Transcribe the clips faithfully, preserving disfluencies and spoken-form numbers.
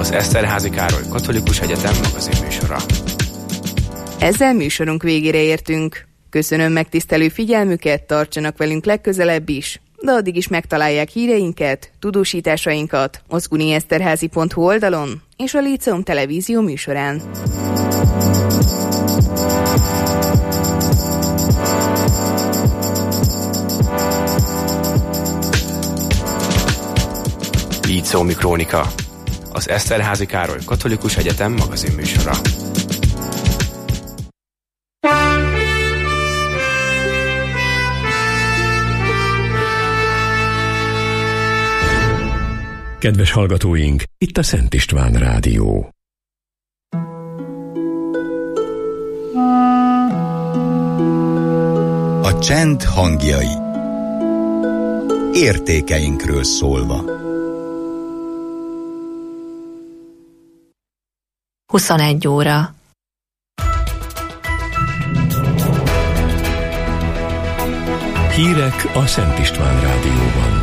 az Eszterházy Károly Katolikus Egyetem magazinműsora. Ezzel műsorunk végére értünk. Köszönöm megtisztelő figyelmüket, tartsanak velünk legközelebb is, de addig is megtalálják híreinket, tudósításainkat az unieszterházy pont hu oldalon és a Líceum televízió műsorán. Líceumi Krónika, az Eszterházy Károly Katolikus Egyetem magazinműsora. Kedves hallgatóink, itt a Szent István Rádió. A csend hangjai. Értékeinkről szólva. huszonegy óra. Hírek a Szent István Rádióban.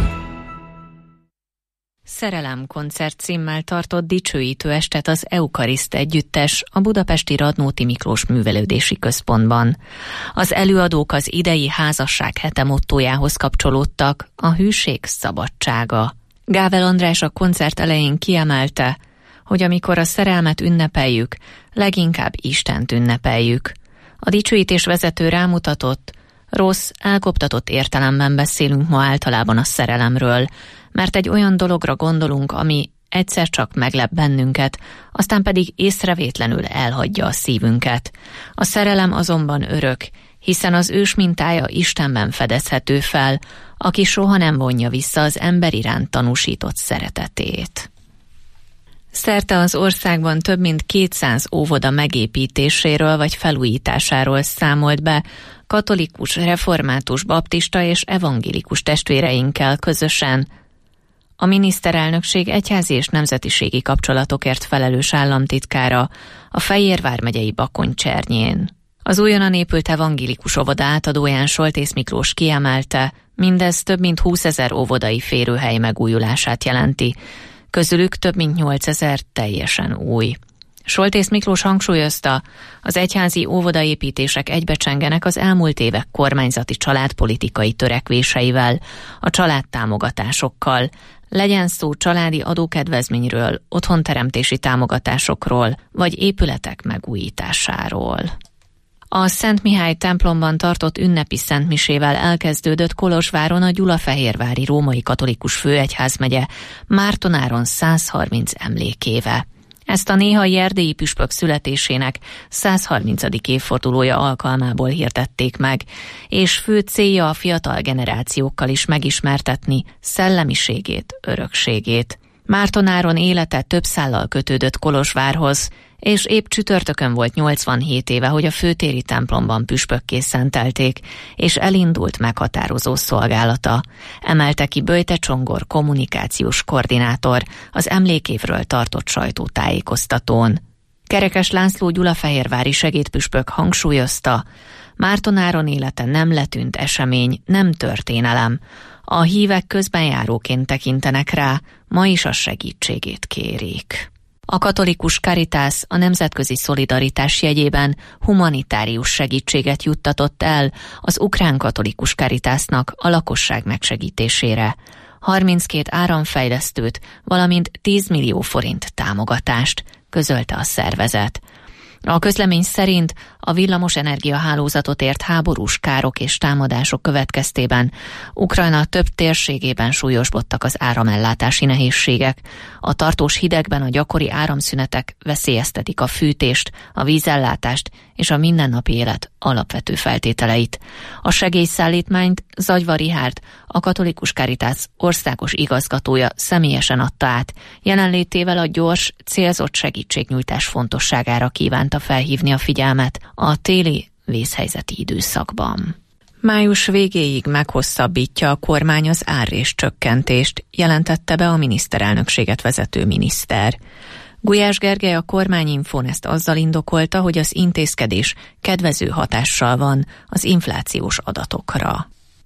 Szerelem koncert címmel tartott dicsőítő estet az Eukariszt együttes a budapesti Radnóti Miklós Művelődési Központban. Az előadók az idei házasság hete mottójához kapcsolódtak, a hűség szabadsága. Gável András a koncert elején kiemelte, hogy amikor a szerelmet ünnepeljük, leginkább Istent ünnepeljük. A dicsőítés vezető rámutatott, rossz, elkoptatott értelemben beszélünk ma általában a szerelemről, mert egy olyan dologra gondolunk, ami egyszer csak meglep bennünket, aztán pedig észrevétlenül elhagyja a szívünket. A szerelem azonban örök, hiszen az ős mintája Istenben fedezhető fel, aki soha nem vonja vissza az ember iránt tanúsított szeretetét. Szerte az országban több mint kétszáz óvoda megépítéséről vagy felújításáról számolt be katolikus, református, baptista és evangélikus testvéreinkkel közösen a miniszterelnökség egyházi és nemzetiségi kapcsolatokért felelős államtitkára a Fejér vármegyei Bakony-Csernyén. Az újonnan épült evangélikus óvoda átadóján Soltész Miklós kiemelte, mindez több mint húszezer óvodai férőhely megújulását jelenti, közülük több mint nyolcezer teljesen új. Soltész Miklós hangsúlyozta, az egyházi óvodaépítések egybecsengenek az elmúlt évek kormányzati családpolitikai törekvéseivel, a családtámogatásokkal, legyen szó családi adókedvezményről, otthonteremtési támogatásokról, vagy épületek megújításáról. A Szent Mihály templomban tartott ünnepi szentmisével elkezdődött Kolozsváron a Gyulafehérvári Római Katolikus Főegyházmegye Márton-Áron százharminc emlékéve. Ezt a néhai erdélyi püspök születésének százharmincadik évfordulója alkalmából hirdették meg, és fő célja a fiatal generációkkal is megismertetni szellemiségét, örökségét. Márton-Áron élete több szállal kötődött Kolozsvárhoz, és épp csütörtökön volt nyolcvanhét éve, hogy a főtéri templomban püspökké szentelték, és elindult meghatározó szolgálata. Emelte ki Böjte Csongor kommunikációs koordinátor az emlékévről tartott sajtótájékoztatón. Kerekes László gyulafehérvári segédpüspök hangsúlyozta, Márton-Áron élete nem letűnt esemény, nem történelem. A hívek közbenjáróként tekintenek rá, ma is a segítségét kérik. A katolikus Caritas a nemzetközi szolidaritás jegyében humanitárius segítséget juttatott el az ukrán katolikus Caritasnak a lakosság megsegítésére. harminckét áramfejlesztőt, valamint tíz millió forint támogatást, közölte a szervezet. A közlemény szerint a villamosenergia hálózatot ért háborús károk és támadások következtében Ukrajna több térségében súlyosbodtak az áramellátási nehézségek. A tartós hidegben a gyakori áramszünetek veszélyeztetik a fűtést, a vízellátást és a mindennapi élet alapvető feltételeit. A segélyszállítmányt Zagyva Richárd, a katolikus Caritas országos igazgatója személyesen adta át, jelenlétével a gyors, célzott segítségnyújtás fontosságára kívánta felhívni a figyelmet a téli vészhelyzeti időszakban. Május végéig meghosszabbítja a kormány az árrés csökkentést, jelentette be a miniszterelnökséget vezető miniszter. Gulyás Gergely a Kormányinfón ezt azzal indokolta, hogy az intézkedés kedvező hatással van az inflációs adatokra.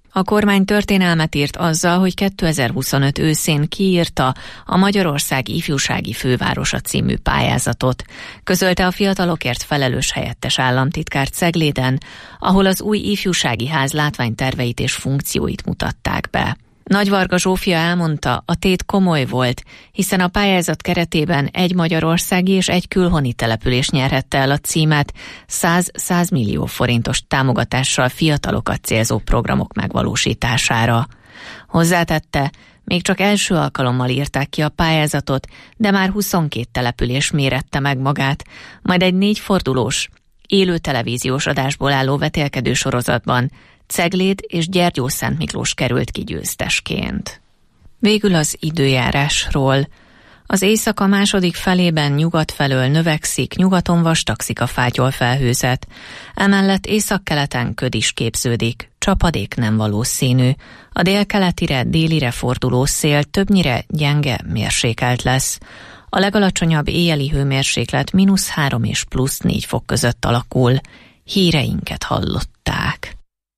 A kormány történelmet írt azzal, hogy kétezer-huszonöt őszén kiírta a Magyarország ifjúsági fővárosa című pályázatot, közölte a fiatalokért felelős helyettes államtitkár Cegléden, ahol az új ifjúsági ház látványterveit és funkcióit mutatták be. Nagyvarga Zsófia elmondta, a tét komoly volt, hiszen a pályázat keretében egy magyarországi és egy külhoni település nyerhette el a címet száz millió forintos támogatással fiatalokat célzó programok megvalósítására. Hozzátette, még csak első alkalommal írták ki a pályázatot, de már huszonkét település mérette meg magát, majd egy négyfordulós, élő televíziós adásból álló vetélkedő sorozatban Cegléd és Gyergyószentmiklós került ki győztesként. Végül az időjárásról. Az éjszaka második felében nyugat felől növekszik, nyugaton vastagszik a fátyol felhőzet. Emellett északkeleten köd is képződik, csapadék nem valószínű. A délkeletire, délire forduló szél többnyire gyenge, mérsékelt lesz. A legalacsonyabb éjjeli hőmérséklet mínusz három és plusz négy fok között alakul. Híreinket hallották.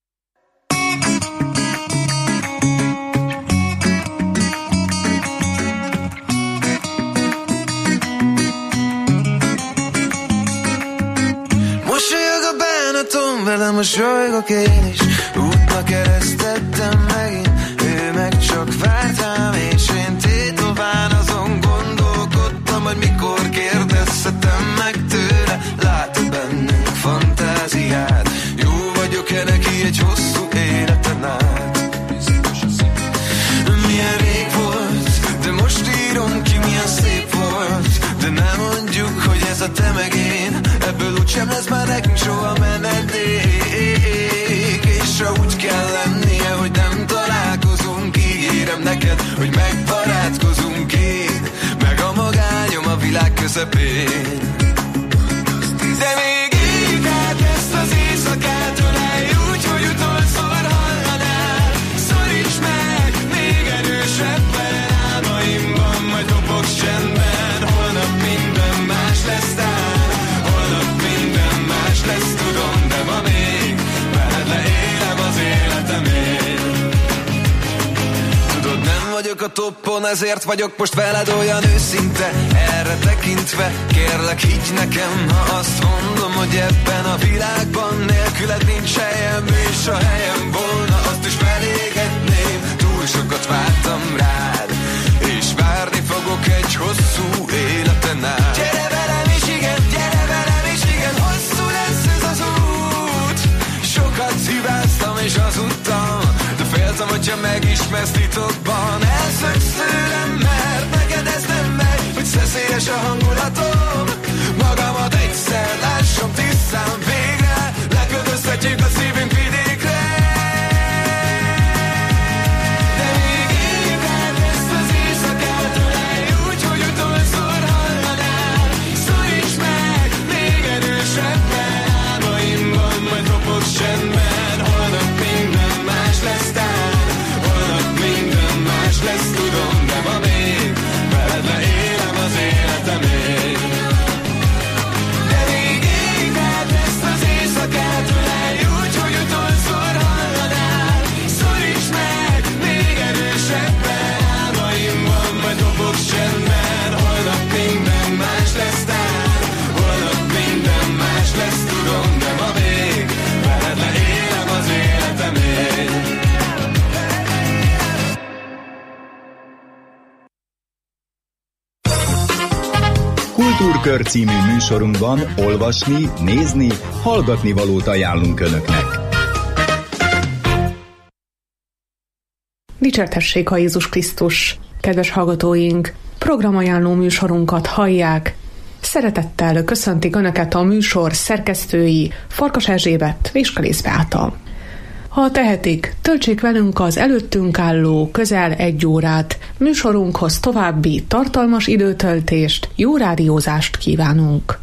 Velem mosolygok én is, útnak keresztettem megint, ő meg csak várt rám, és én tétován azon gondolkodtam, hogy mikor kérdezhetem meg tőle, lát bennünk fantáziát, jó vagyok-e neki egy hosszú életen át. Milyen rég volt, de most írom ki, milyen szép volt, de nem mondjuk, hogy ez a te meg én, ebből úgysem lesz már nekünk soha menedék. És ha úgy kell lennie, hogy nem találkozunk, ígérem neked, hogy megbarátkozunk én, meg a magányom a világ közepén. De még éljük át ezt az éjszakát, ölelj úgy, hogy utolszor hallanál. Szoríts meg még erősebben álmaimban, majd dobogsz csendben. Holnap minden más lesz tán, holnap minden más lesz, tudom, de ma még veled leélem az életemét. Tudod, nem vagyok a toppon, ezért vagyok most veled olyan őszinte. Erre tekintve, kérlek higgy nekem, ha azt mondom, hogy ebben a világban nélküled nincs helyem, és a helyem volna, azt is felégetném. Túl sokat vártam rád, és várni fogok egy hosszú életen át. Gyere velem is, igen, gyere velem is, igen, hosszú lesz ez az út. Sokat hibáztam és hazudtam, de féltem, hogyha megismersz titokban. Elszöksz tőlem, mert neked ez nem megy, hogy szeszélyes a hangulatom. Magamat egyszer lássam tisztán, végre leköltöztetjük a szívünk vidékre. De még éljük át ezt az éjszakát, ölelj úgy, hogy utolszor hallanál. Szoríts meg még erősebben álmaimban, majd dobogsz csendben. Holnap minden más lesz tán, holnap minden más lesz, tudom, de ma még veled leélem az életemét. De még éljük át ezt az éjszakát, ölelj úgy, hogy utolszor hallanál. Szoríts meg még erősebben álmaimban, majd dobogsz csendben. Holnap minden más lesz tán, holnap minden más lesz, tudom, de ma még veled leélem az életemét. Kultúrkör című műsorunkban olvasni, nézni, hallgatni valót ajánlunk Önöknek. Dicsértessék a Jézus Krisztus! Kedves hallgatóink, programajánló műsorunkat hallják. Szeretettel köszöntik Önöket a műsor szerkesztői Farkas Erzsébet és Kalész Beáta. Ha tehetik, töltsék velünk az előttünk álló közel egy órát. Műsorunkhoz további tartalmas időtöltést, jó rádiózást kívánunk!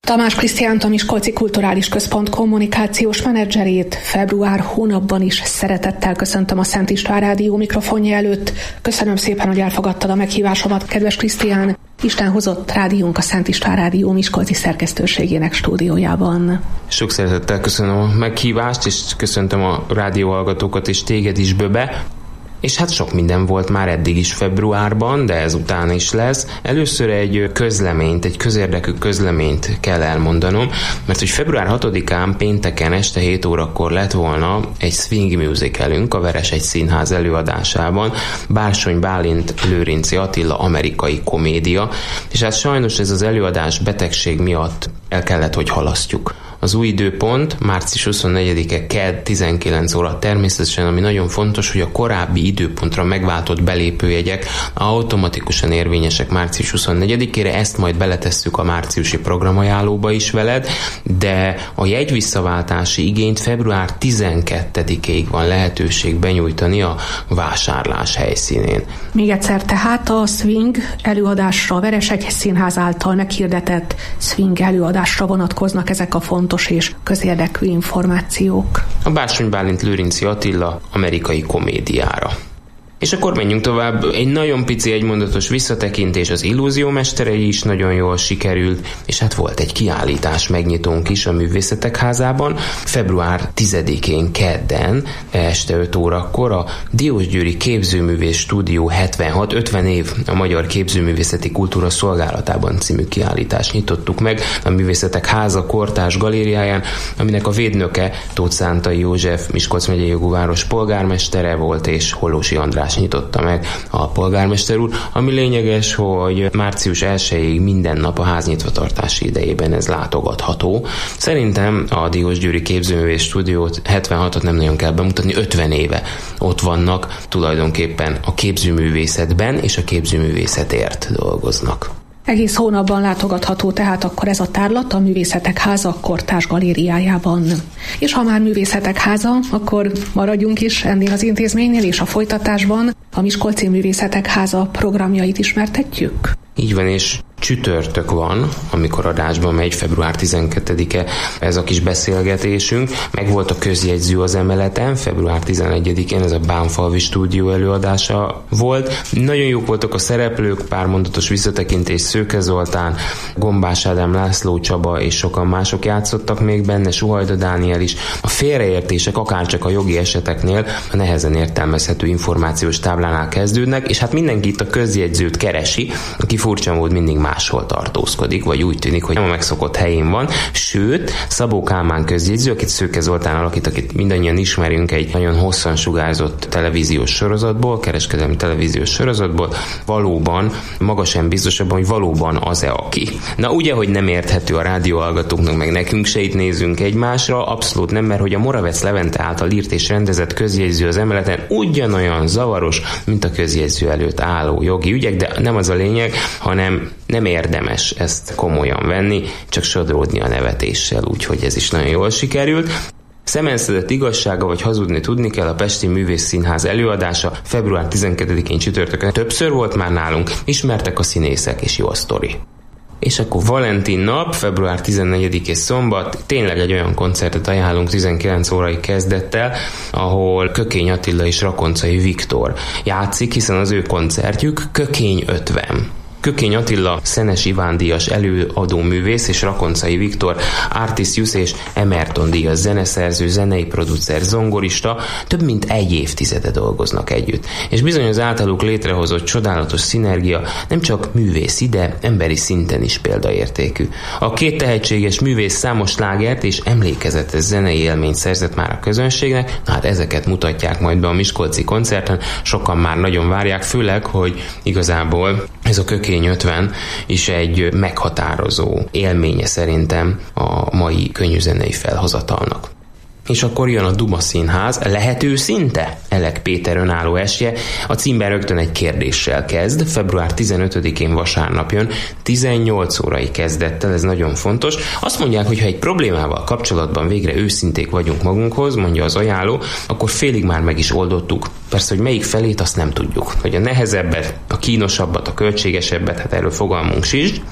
Tamás Krisztiánt, a Miskolci Kulturális Központ kommunikációs menedzserét február hónapban is szeretettel köszöntöm a Szent István Rádió mikrofonja előtt. Köszönöm szépen, hogy elfogadtad a meghívásomat, kedves Krisztián. Isten hozott rádiónk a Szent István Rádió Miskolci szerkesztőségének stúdiójában. Sok szeretettel köszönöm a meghívást, és köszöntöm a rádióhallgatókat és téged is, Böbe. És hát sok minden volt már eddig is februárban, de ezután is lesz. Először egy közleményt, egy közérdekű közleményt kell elmondanom, mert hogy február hatodikán pénteken este hét órakor lett volna egy swing musicalünk a Veresegy Színház előadásában, Bársony Bálint Lőrinci Attila amerikai komédia, és hát sajnos ez az előadás betegség miatt el kellett, hogy halasztjuk. Az új időpont március huszonnegyedike kedd tizenkilenc óra, természetesen, ami nagyon fontos, hogy a korábbi időpontra megváltott belépőjegyek automatikusan érvényesek március huszonnegyedikére, ezt majd beletesszük a márciusi programajánlóba is veled, de a jegyvisszaváltási igényt február tizenkettedikéig van lehetőség benyújtani a vásárlás helyszínén. Még egyszer, tehát a swing előadásra, a Veresegy Színház által meghirdetett swing előadásra vonatkoznak ezek a fontos és közérdekű információk. A Bársony Bálint Lőrinci Attila amerikai komédiára. És akkor menjünk tovább. Egy nagyon pici egymondatos visszatekintés, az Illúziómesterei is nagyon jól sikerült, és hát volt egy kiállítás megnyitónk is a Művészetek Házában. február tizedikén kedden este öt órakor a Diósgyőri Képzőművész Stúdió hetvenhat ötven év a magyar képzőművészeti kultúra szolgálatában című kiállítást nyitottuk meg a Művészetek Háza kortárs galériáján, aminek a védnöke Tóth Szántai József, Miskolc megyei jogú város polgármestere volt, és Hollósi András nyitotta meg a polgármester úr, ami lényeges, hogy március elsejéig minden nap a ház nyitvatartási idejében ez látogatható. Szerintem a Diósgyőri Képzőművész Stúdiót hetvenhatot nem nagyon kell bemutatni, ötven éve ott vannak, tulajdonképpen a képzőművészetben és a képzőművészetért dolgoznak. Egész hónapban látogatható tehát akkor ez a tárlat a Művészetek Háza kortárs galériájában. És ha már Művészetek Háza, akkor maradjunk is ennél az intézménynél, és a folytatásban a Miskolci Művészetek Háza programjait ismertetjük. Így van, és csütörtök van, amikor adásban megy, február tizenkettedike ez a kis beszélgetésünk. Megvolt a közjegyző az emeleten, február tizenegyedikén ez a Bánfalvi stúdió előadása volt. Nagyon jók voltak a szereplők, pár mondatos visszatekintés, Szőke Zoltán, Gombás Ádám, László Csaba és sokan mások játszottak még benne, Suhajda Dániel is. A félreértések akárcsak a jogi eseteknél a nehezen értelmezhető információs táblánál kezdődnek, és hát mindenki itt a közjegyzőt keresi, aki furcsa mód mindig máshol tartózkodik, vagy úgy tűnik, hogy nem a megszokott helyén van. Sőt, Szabó Kálmán közjegyző, akit Szőke Zoltán alakít, akit mindannyian ismerünk egy nagyon hosszan sugárzott televíziós sorozatból, kereskedelmi televíziós sorozatból, valóban, maga sem biztos abban, hogy valóban az-e aki. Na ugye, hogy nem érthető a rádióhallgatóknak, meg nekünk se, itt nézünk egymásra, abszolút nem, mert hogy a Moravec Levente által írt és rendezett közjegyző az emeleten ugyanolyan zavaros, mint a közjegyző előtt álló jogi ügyek, de nem az a lényeg, hanem nem érdemes ezt komolyan venni, csak sodródni a nevetéssel, úgyhogy ez is nagyon jól sikerült. Szemenszedett igazsága vagy hazudni tudni kell, a Pesti Művészszínház előadása február tizenkettedikén csütörtökön többször volt már nálunk, ismertek a színészek és jó a sztori. És akkor Valentin nap, február tizennegyedike szombat, tényleg egy olyan koncertet ajánlunk tizenkilenc órai kezdettel, ahol Kökény Attila és Rakoncai Viktor játszik, hiszen az ő koncertjük Kökény ötven. Kökény Attila Szenes Iván díjas előadó művész és Rakoncai Viktor Artisius és Emerton díjas zeneszerző, zenei producer, zongorista több mint egy évtizede dolgoznak együtt. És bizony az általuk létrehozott csodálatos szinergia nem csak művészi, de emberi szinten is példaértékű. A két tehetséges művész számos slágert és emlékezetes zenei élményt szerzett már a közönségnek, na hát ezeket mutatják majd be a miskolci koncerten, sokan már nagyon várják, főleg, hogy igazából ez a Kökény ötven is egy meghatározó élménye szerintem a mai könnyűzenei felhozatalnak. És akkor jön a Duma Színház, lehet őszinte? Elek Péter önálló esje. A címben rögtön egy kérdéssel kezd, február tizenötödikén vasárnap jön, tizennyolc órai kezdettel, ez nagyon fontos. Azt mondják, hogy ha egy problémával kapcsolatban végre őszinték vagyunk magunkhoz, mondja az ajánló, akkor félig már meg is oldottuk. Persze, hogy melyik felét, azt nem tudjuk. Hogy a nehezebbet, a kínosabbat, a költségesebbet, hát erről fogalmunk sincs.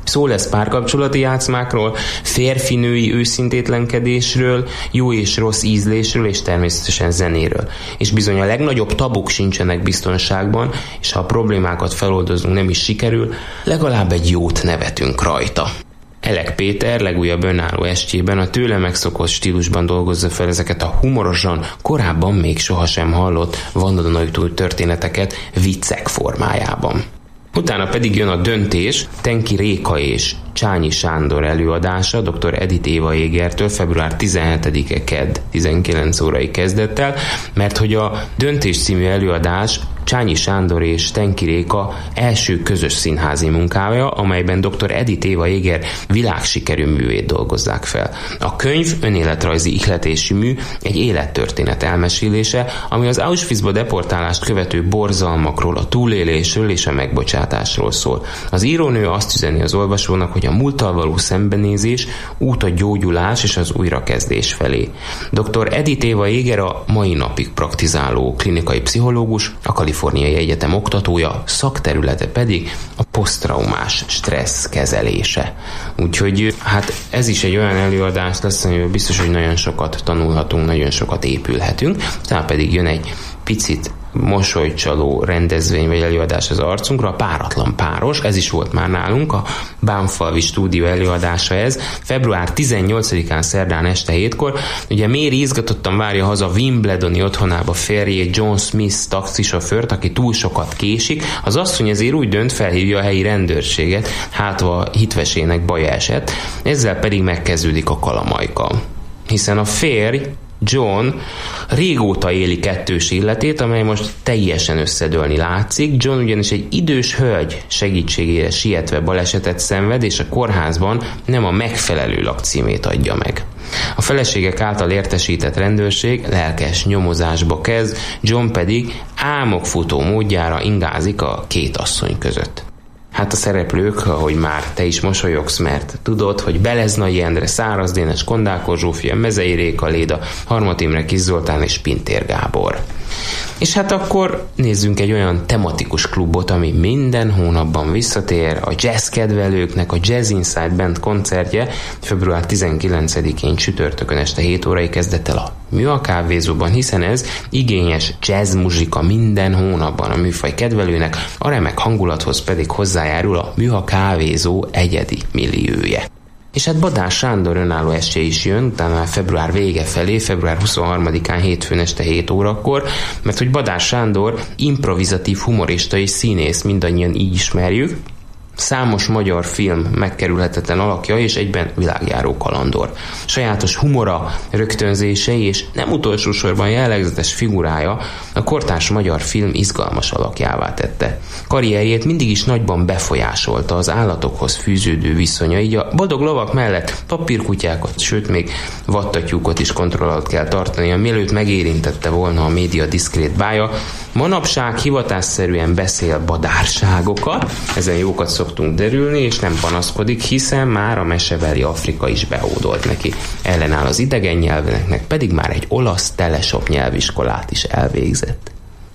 Szó lesz párkapcsolati játszmákról, férfi-női őszintétlenkedésről, jó és rossz ízlésről, és természetesen zenéről. És bizony a legnagyobb tabuk sincsenek biztonságban, és ha a problémákat feloldozunk nem is sikerül, legalább egy jót nevetünk rajta. Elek Péter legújabb önálló estjében a tőle megszokott stílusban dolgozza fel ezeket a humorosan, korábban még sohasem hallott vandanaitúl történeteket viccek formájában. Utána pedig jön a döntés, Tenki Réka és Csányi Sándor előadása dr. Edith Éva Jégertől február tizenhetedike kedd tizenkilenc órai kezdettel, mert hogy a Döntés című előadás Csányi Sándor és Tenki Réka első közös színházi munkája, amelyben dr. Edith Éva Jéger világsikerű művét dolgozzák fel. A könyv önéletrajzi ihletésű mű, egy élettörténet elmesélése, ami az Auschwitzba deportálást követő borzalmakról, a túlélésről és a megbocsátásról szól. Az írónő azt üzeni az olvasónak, hogy a múlttal való szembenézés út a gyógyulás és az újrakezdés felé. dr. Edith Éva Jéger a mai napig praktizáló klinikai pszichológus, a Kaliforniai Egyetem oktatója, szakterülete pedig a poszttraumás stressz kezelése. Úgyhogy hát ez is egy olyan előadás lesz, amivel biztos, hogy nagyon sokat tanulhatunk, nagyon sokat épülhetünk, tehát pedig jön egy picit mosolycsaló rendezvény vagy előadás az arcunkra, a Páratlan páros, ez is volt már nálunk, a Bánfalvi stúdió előadása ez, február tizennyolcadikán szerdán este hétkor. Ugye Méri izgatottan várja haza Wimbledoni otthonába férjét, John Smith taxisofőrt, aki túl sokat késik. Az asszony ezért úgy dönt, felhívja a helyi rendőrséget, hátva hitvesének baja esett, ezzel pedig megkezdődik a kalamajka. Hiszen a férj, John régóta éli kettős életét, amely most teljesen összedőlni látszik. John ugyanis egy idős hölgy segítségére sietve balesetet szenved, és a kórházban nem a megfelelő lakcímét adja meg. A feleségek által értesített rendőrség lelkes nyomozásba kezd, John pedig álmokfutó módjára ingázik a két asszony között. Hát a szereplők, ahogy már te is mosolyogsz, mert tudod, hogy Beleznai Endre, Száraz Dénes, Kondákor Zsófia, Mezei Réka Léda, Harmat Imre, Kis Zoltán és Pintér Gábor. És hát akkor nézzünk egy olyan tematikus klubot, ami minden hónapban visszatér, a jazz kedvelőknek a Jazz Inside Band koncertje február tizenkilencedikén csütörtökön este hét órai kezdett el a Műa kávézóban, hiszen ez igényes jazz muzsika minden hónapban a műfaj kedvelőnek, a remek hangulathoz pedig hozzájárul a Műa kávézó egyedi milliója. És hát Badár Sándor önálló estje is jön, utána február vége felé, február huszonharmadikán hétfőn este hét órakor, mert hogy Badár Sándor improvizatív humorista és színész, mindannyian így ismerjük, számos magyar film megkerülhetetlen alakja és egyben világjáró kalandor. Sajátos humora, rögtönzései és nem utolsó sorban jellegzetes figurája a kortárs magyar film izgalmas alakjává tette. Karrierjét mindig is nagyban befolyásolta az állatokhoz fűződő viszonya, így a boldog lovak mellett papírkutyákat, sőt még vattatyúkot is kontroll alatt kell tartania, mielőtt megérintette volna a média diszkrét bája. Manapság hivatásszerűen beszél badárságokat, ezen jókat szoktunk derülni, és nem panaszkodik, hiszen már a mesebeli Afrika is behódolt neki. Ellenáll az idegen nyelveknek, pedig már egy olasz teleshop nyelviskolát is elvégzett.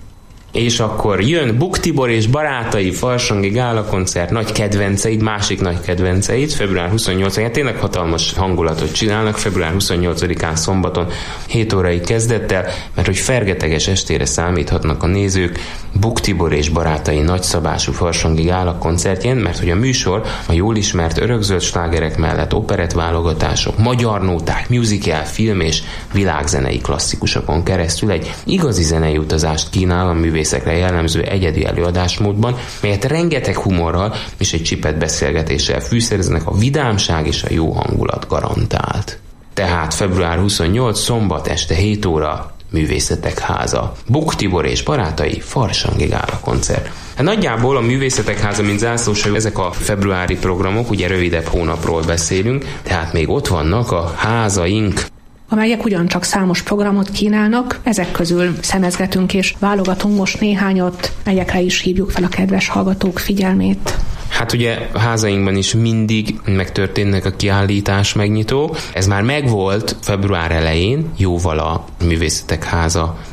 És akkor jön Buk Tibor és barátai Farsangi Gála koncert, nagy kedvenceid, másik nagy kedvenceid, február huszonnyolcadikán, tényleg hatalmas hangulatot csinálnak, február huszonnyolcadikán szombaton hét órai kezdettel, mert hogy fergeteges estére számíthatnak a nézők Buk Tibor és barátai nagyszabású Farsangi Gála koncertjén, mert hogy a műsor a jól ismert örökzöld slágerek mellett operettválogatások, magyar nóták, musical, film és világzenei klasszikusokon keresztül egy igazi zenei utazást kínál a művészekre jellemző egyedi előadásmódban, melyet rengeteg humorral és egy csipet beszélgetéssel fűszereznek, a vidámság és a jó hangulat garantált. Tehát február huszonnyolcadika szombat este hét óra Művészetek Háza. Buk Tibor és barátai Farsangi Gála koncert. Hát nagyjából a Művészetek Háza, mint zászlósajó, ezek a februári programok, ugye rövidebb hónapról beszélünk, tehát még ott vannak a házaink, amelyek ugyancsak számos programot kínálnak, ezek közül szemezgetünk és válogatunk most néhányat, melyekre is hívjuk fel a kedves hallgatók figyelmét. Hát ugye a házainkban is mindig megtörténnek a kiállítás megnyitó. Ez már megvolt február elején, jóval a Művészetek Háza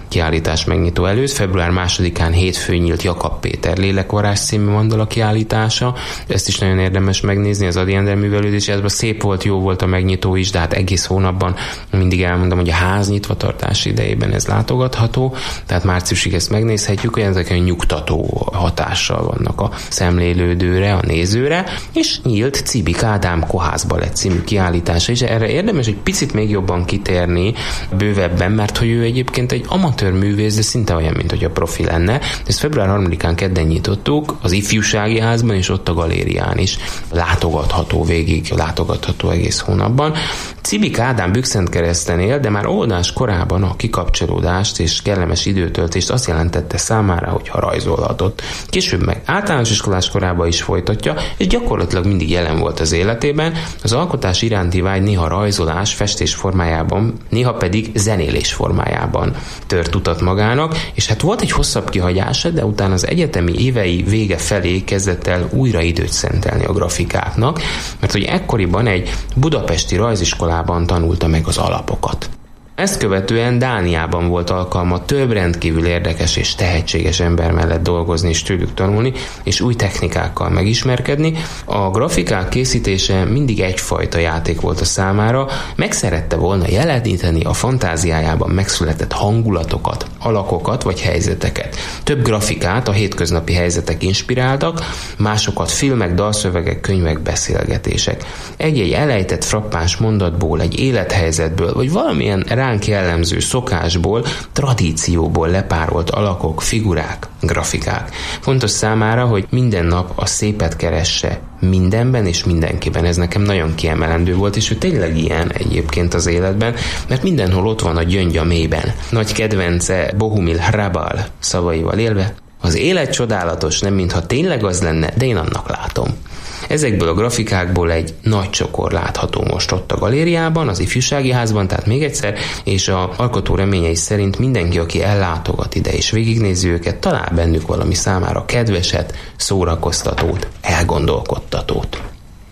kiállítás megnyitó előtt. Február másodikán hétfőn nyílt Jakab Péter Lélekvarázs című mandala kiállítása. Ezt is nagyon érdemes megnézni, az Ady Endre művelődési házban. Szép volt, jó volt a megnyitó is, de hát egész hónapban mindig elmondom, hogy a ház nyitva tartás idejében ez látogatható, tehát márciusig ezt megnézhetjük, hogy ezek nyugtató hatással vannak a szemlélődőre, a nézőre, és nyílt Cibik Ádám Kohász Balett című kiállítása is. Erre érdemes egy picit még jobban kitérni bővebben, mert hogy ő egyébként egy amatőr művész, de szinte olyan, mint hogy a profi lenne. Ezt február harmadikán kedden nyitottuk, az Ifjúsági Házban, és ott a galérián is látogatható végig, látogatható egész hónapban. Cibik Ádám Bükszentkereszten él, de már óvodás korában a kikapcsolódást és kellemes időtöltést azt jelentette számára, hogy ha rajzolhatott. Később meg általános iskolás korában is folytatja, és gyakorlatilag mindig jelen volt az életében. Az alkotás iránti vágy néha rajzolás, festés formájában, néha pedig zenélés formájában tört utat magának, és hát volt egy hosszabb kihagyása, de utána az egyetemi évei vége felé kezdett el újra időt szentelni a grafikáknak, mert hogy ekkoriban egy budapesti rajziskolában tanulta meg az alapokat. Ezt követően Dániában volt alkalma több rendkívül érdekes és tehetséges ember mellett dolgozni és tőlük tanulni, és új technikákkal megismerkedni. A grafikák készítése mindig egyfajta játék volt a számára, meg szerette volna jeleníteni a fantáziájában megszületett hangulatokat, alakokat vagy helyzeteket. Több grafikát a hétköznapi helyzetek inspiráltak, másokat filmek, dalszövegek, könyvek, beszélgetések. Egy-egy elejtett frappáns mondatból, egy élethelyzetből, vagy valamilyen ránk jellemző szokásból, tradícióból lepárolt alakok, figurák, grafikák. Fontos számára, hogy minden nap a szépet keresse mindenben és mindenkiben. Ez nekem nagyon kiemelendő volt, és ő tényleg ilyen egyébként az életben, mert mindenhol ott van a gyöngy a mélyben. Nagy kedvence Bohumil Hrabal szavaival élve: az élet csodálatos, nem mintha tényleg az lenne, de én annak látom. Ezekből a grafikákból egy nagy csokor látható most ott a galériában, az Ifjúsági Házban, tehát még egyszer, és a alkotó reményei szerint mindenki, aki ellátogat ide és végignézi őket, talál bennük valami számára kedveset, szórakoztatót, elgondolkodtatót.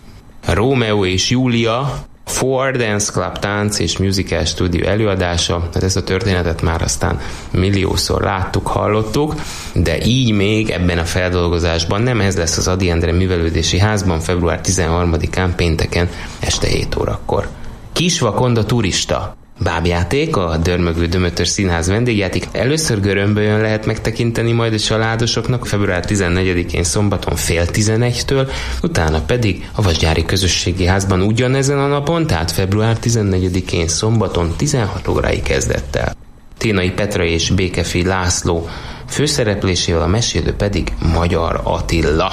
Rómeó és Júlia, Four Dance Club tánc és musical stúdió előadása, hát ezt a történetet már aztán milliószor láttuk, hallottuk, de így még ebben a feldolgozásban nem. Ez lesz az Ady Endre művelődési házban február tizenharmadikán pénteken este hét órakor. Kisvakonda turista bábjáték, a Dörmögő Dömötör Színház vendégjáték. Először Görömbölyön lehet megtekinteni majd a családosoknak február tizennegyedikén szombaton fél tizenegytől, utána pedig a Vasgyári Közösségi Házban ugyanezen a napon, tehát február tizennegyedikén szombaton tizenhat óráig kezdett el. Ténai Petra és Békefi László főszereplésével, a mesélő pedig Magyar Attila.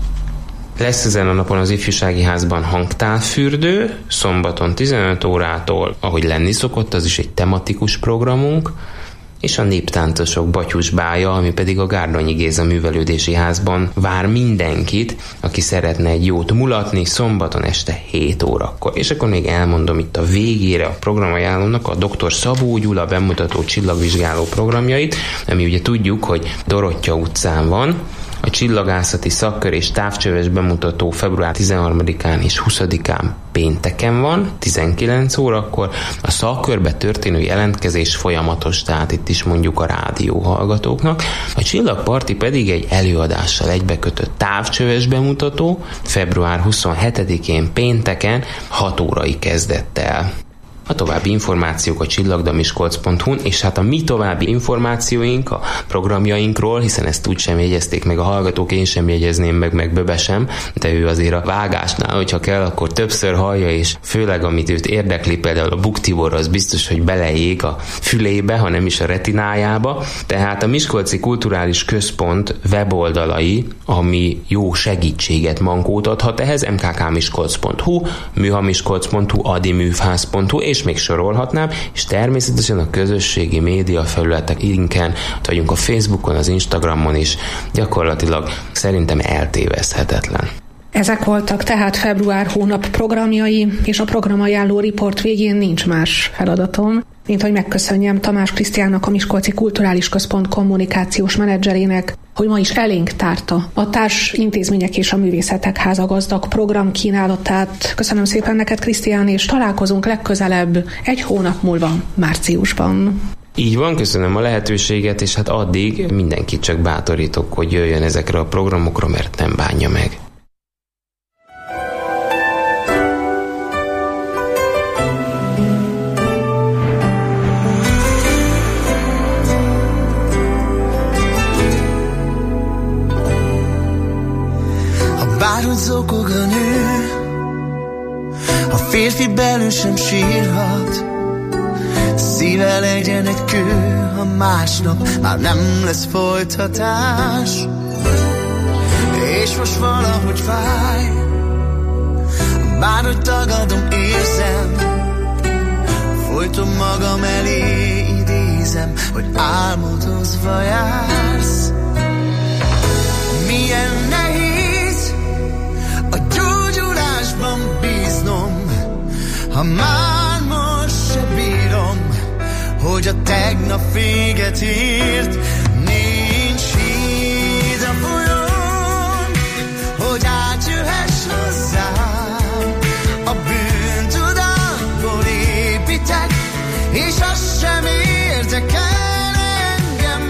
Lesz ezen a napon az Ifjúsági Házban hangtálfürdő, szombaton tizenöt órától, ahogy lenni szokott, az is egy tematikus programunk, és a néptáncosok Batyus bája, ami pedig a Gárdonyi Géza művelődési házban vár mindenkit, aki szeretne egy jót mulatni, szombaton este hét órakor. És akkor még elmondom itt a végére a programajánlónak a doktor Szabó Gyula bemutató csillagvizsgáló programjait, ami ugye tudjuk, hogy Dorottya utcán van. A csillagászati szakkör és távcsöves bemutató február tizenharmadikán és huszadikán pénteken van, tizenkilenc órakor. A szakkörbe történő jelentkezés folyamatos, tehát itt is mondjuk a rádió hallgatóknak. A csillagparti pedig egy előadással egybekötött távcsöves bemutató, február huszonhetedikén pénteken hat órai kezdett el. A további információk a csillagdamiskolc pont hu-n, és hát a mi további információink a programjainkról, hiszen ezt úgy sem jegyezték meg a hallgatók, én sem jegyezném meg, meg Böbe sem, de ő azért a vágásnál, hogyha kell, akkor többször hallja, és főleg amit őt érdekli, például a Buk Tibor, az biztos, hogy beleég a fülébe, ha nem is a retinájába. Tehát a Miskolci Kulturális Központ weboldalai, ami jó segítséget, mankót adhat ehhez, em ká ká miskolc pont hu, műhamiskolc pont hu, adiművház pont hu, és még sorolhatnám, és természetesen a közösségi média felületeinken, ott vagyunk a Facebookon, az Instagramon is, gyakorlatilag szerintem eltéveszthetetlen. Ezek voltak tehát február hónap programjai, és a programajánló riport végén nincs más feladatom, mint hogy megköszönjem Tamás Krisztiánnak, a Miskolci Kulturális Központ kommunikációs menedzserének, hogy ma is elénk tárta a társ intézmények és a művészetek háza gazdag program kínálatát. Köszönöm szépen neked, Krisztián, és találkozunk legközelebb egy hónap múlva, márciusban. Így van, köszönöm a lehetőséget, és hát addig mindenkit csak bátorítok, hogy jöjjön ezekre a programokra, mert nem bánja meg. Bárhogy zokog a nő, a férfi belül sem sírhat, szíve legyen egy kő, ha másnap már nem lesz folytatás. És most valahogy fáj, bárhogy tagadom, érzem, folyton magam elé idézem, hogy álmodozva jársz. Milyen nehéz a gyógyulásban bíznom, ha már most se bírom, hogy a tegnap véget ért. Nincs híd a folyón, hogy átjöhess hozzám. A bűntudatból építek, és azt sem érdekel engem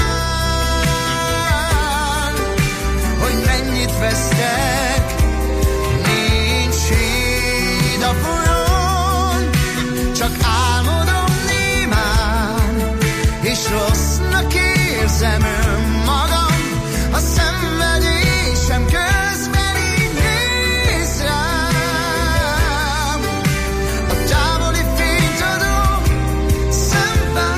már, hogy mennyit vesztek. Nincs híd a folyón, csak álmodom némán, és rossznak érzem önmagam, a szenvedésem közben így néz rám. A távoli fényt adom szemben.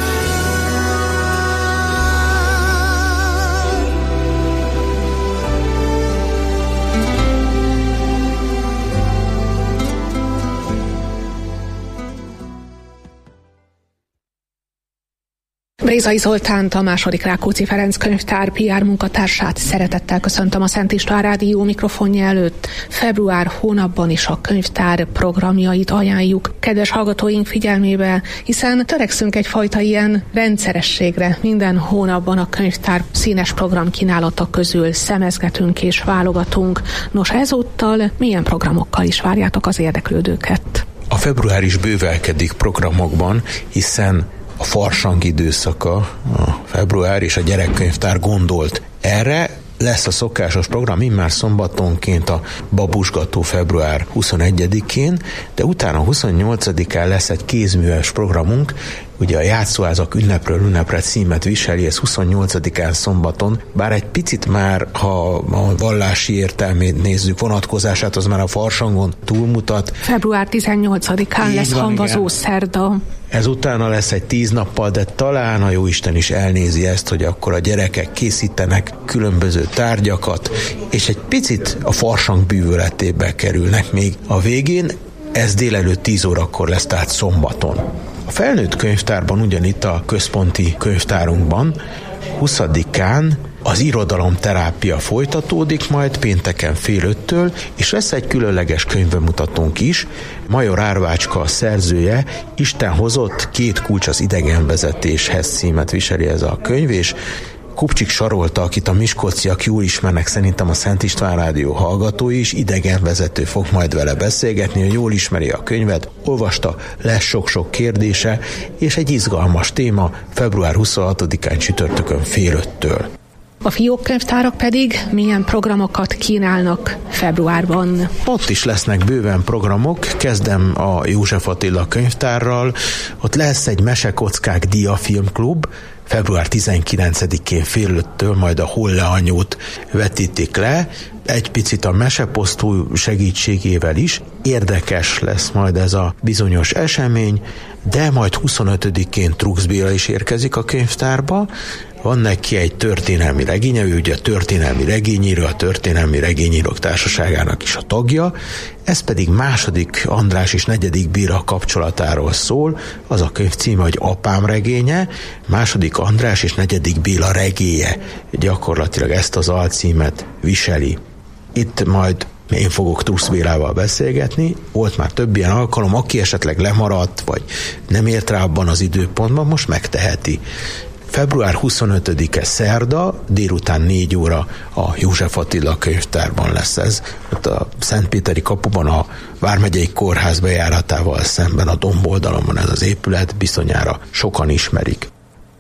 Brézai Zoltánt, a második Rákóczi Ferenc könyvtár pé er munkatársát szeretettel köszöntöm a Szent István Rádió mikrofonja előtt. Február hónapban is a könyvtár programjait ajánljuk kedves hallgatóink figyelmébe, hiszen törekszünk egyfajta ilyen rendszerességre. Minden hónapban a könyvtár színes programkínálata közül szemezgetünk és válogatunk. Nos, ezúttal milyen programokkal is várjátok az érdeklődőket? A február is bővelkedik programokban, hiszen a farsang időszaka, a február, és a gyerekkönyvtár gondolt erre. Lesz a szokásos program, immár szombatonként a babusgató február huszonegyedikén, de utána huszonnyolcadikán lesz egy kézműves programunk, ugye a Játszóházak ünnepről ünnepre címet viseli, ez huszonnyolcadikán szombaton, bár egy picit már, ha a vallási értelmét nézzük, vonatkozását, az már a farsangon túlmutat. február tizennyolcadikán így lesz van, hamvazó igen. Szerda. Ez utána lesz egy tíz nappal, de talán a Jóisten is elnézi ezt, hogy akkor a gyerekek készítenek különböző tárgyakat, és egy picit a farsang bűvöletébe kerülnek még a végén. Ez délelőtt tíz órakor lesz, tehát szombaton. A felnőtt könyvtárban, ugyanitt a központi könyvtárunkban huszadikán az irodalomterápia folytatódik majd pénteken fél öttől, és lesz egy különleges könyvbemutatónk is. Major Árvácska a szerzője, Isten hozott, két kulcs az idegenvezetéshez címet viseli ez a könyv, és Kupcsik Sarolta, akit a miskolciak jól ismernek, szerintem a Szent István Rádió hallgatói is, idegenvezető fog majd vele beszélgetni, hogy jól ismeri a könyvet, olvasta, lesz sok-sok kérdése, és egy izgalmas téma február huszonhatodikán csütörtökön fél öttől. A fiókkönyvtárak pedig milyen programokat kínálnak februárban? Ott is lesznek bőven programok, kezdem a József Attila könyvtárral, ott lesz egy Mesekockák diafilmklub, február tizenkilencedikén fél öttől majd a Holle anyót vetítik le, egy picit a meseposztó segítségével is. Érdekes lesz majd ez a bizonyos esemény, de majd huszonötödikén Trux Béla is érkezik a könyvtárba. Van neki egy történelmi regénye, ő ugye a történelmi regényíró, a Történelmi Regényírók Társaságának is a tagja, ez pedig második András és negyedik Béla kapcsolatáról szól, az a könyv címe, hogy Apám regénye, második András és negyedik Béla regénye, gyakorlatilag ezt az alcímet viseli. Itt majd én fogok Trux Bélával beszélgetni, volt már több ilyen alkalom, aki esetleg lemaradt, vagy nem ért rá abban az időpontban, most megteheti. február huszonötödike szerda, délután négy óra a József Attila könyvtárban lesz ez. Ott a Szentpéteri kapuban a Vármegyei Kórház bejáratával szemben a domboldalon van ez az épület, bizonyára sokan ismerik.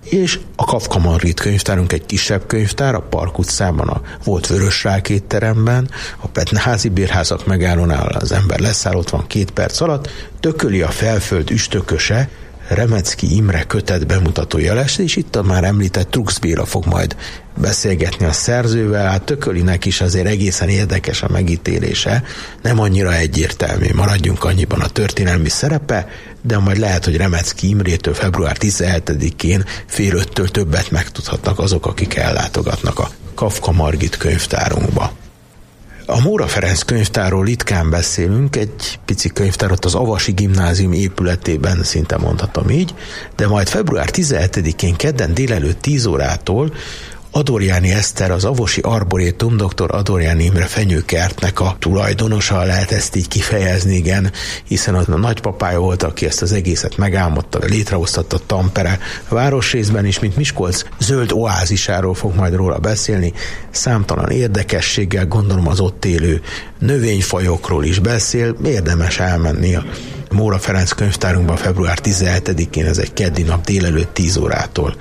és a Kafka Margit könyvtárunk egy kisebb könyvtár, a Park utcában, a volt Vörösrák étteremben, a Petneházi bérházak megállónál az ember leszáll, ott van két perc alatt, Tököli a felföld üstököse, Remecký Imre kötet bemutatója lesz, és itt a már említett Trux Béla fog majd beszélgetni a szerzővel. Hát Tökölinek is azért egészen érdekes a megítélése, nem annyira egyértelmű, maradjunk annyiban a történelmi szerepe, de majd lehet, hogy Remecký Imrétől február tizenhetedikén fél öttől többet megtudhatnak azok, akik ellátogatnak a Kafka Margit könyvtárunkba. A Móra Ferenc könyvtárról ritkán beszélünk, egy pici könyvtár ott az Avasi Gimnázium épületében, szinte mondhatom így, de majd február tizenhetedikén kedden délelőtt tíz órától Adorjáni Eszter, az Avosi Arborétum, dr. Adorjáni Imre fenyőkertnek a tulajdonosa, lehet ezt így kifejezni, igen, hiszen a nagypapája volt, aki ezt az egészet megálmodta, létrehoztatta Tampere városrészben is, mint Miskolc zöld oázisáról fog majd róla beszélni, számtalan érdekességgel, gondolom az ott élő növényfajokról is beszél, érdemes elmenni a Móra Ferenc könyvtárunkban február tizenhetedikén, ez egy keddi nap délelőtt tíz órától.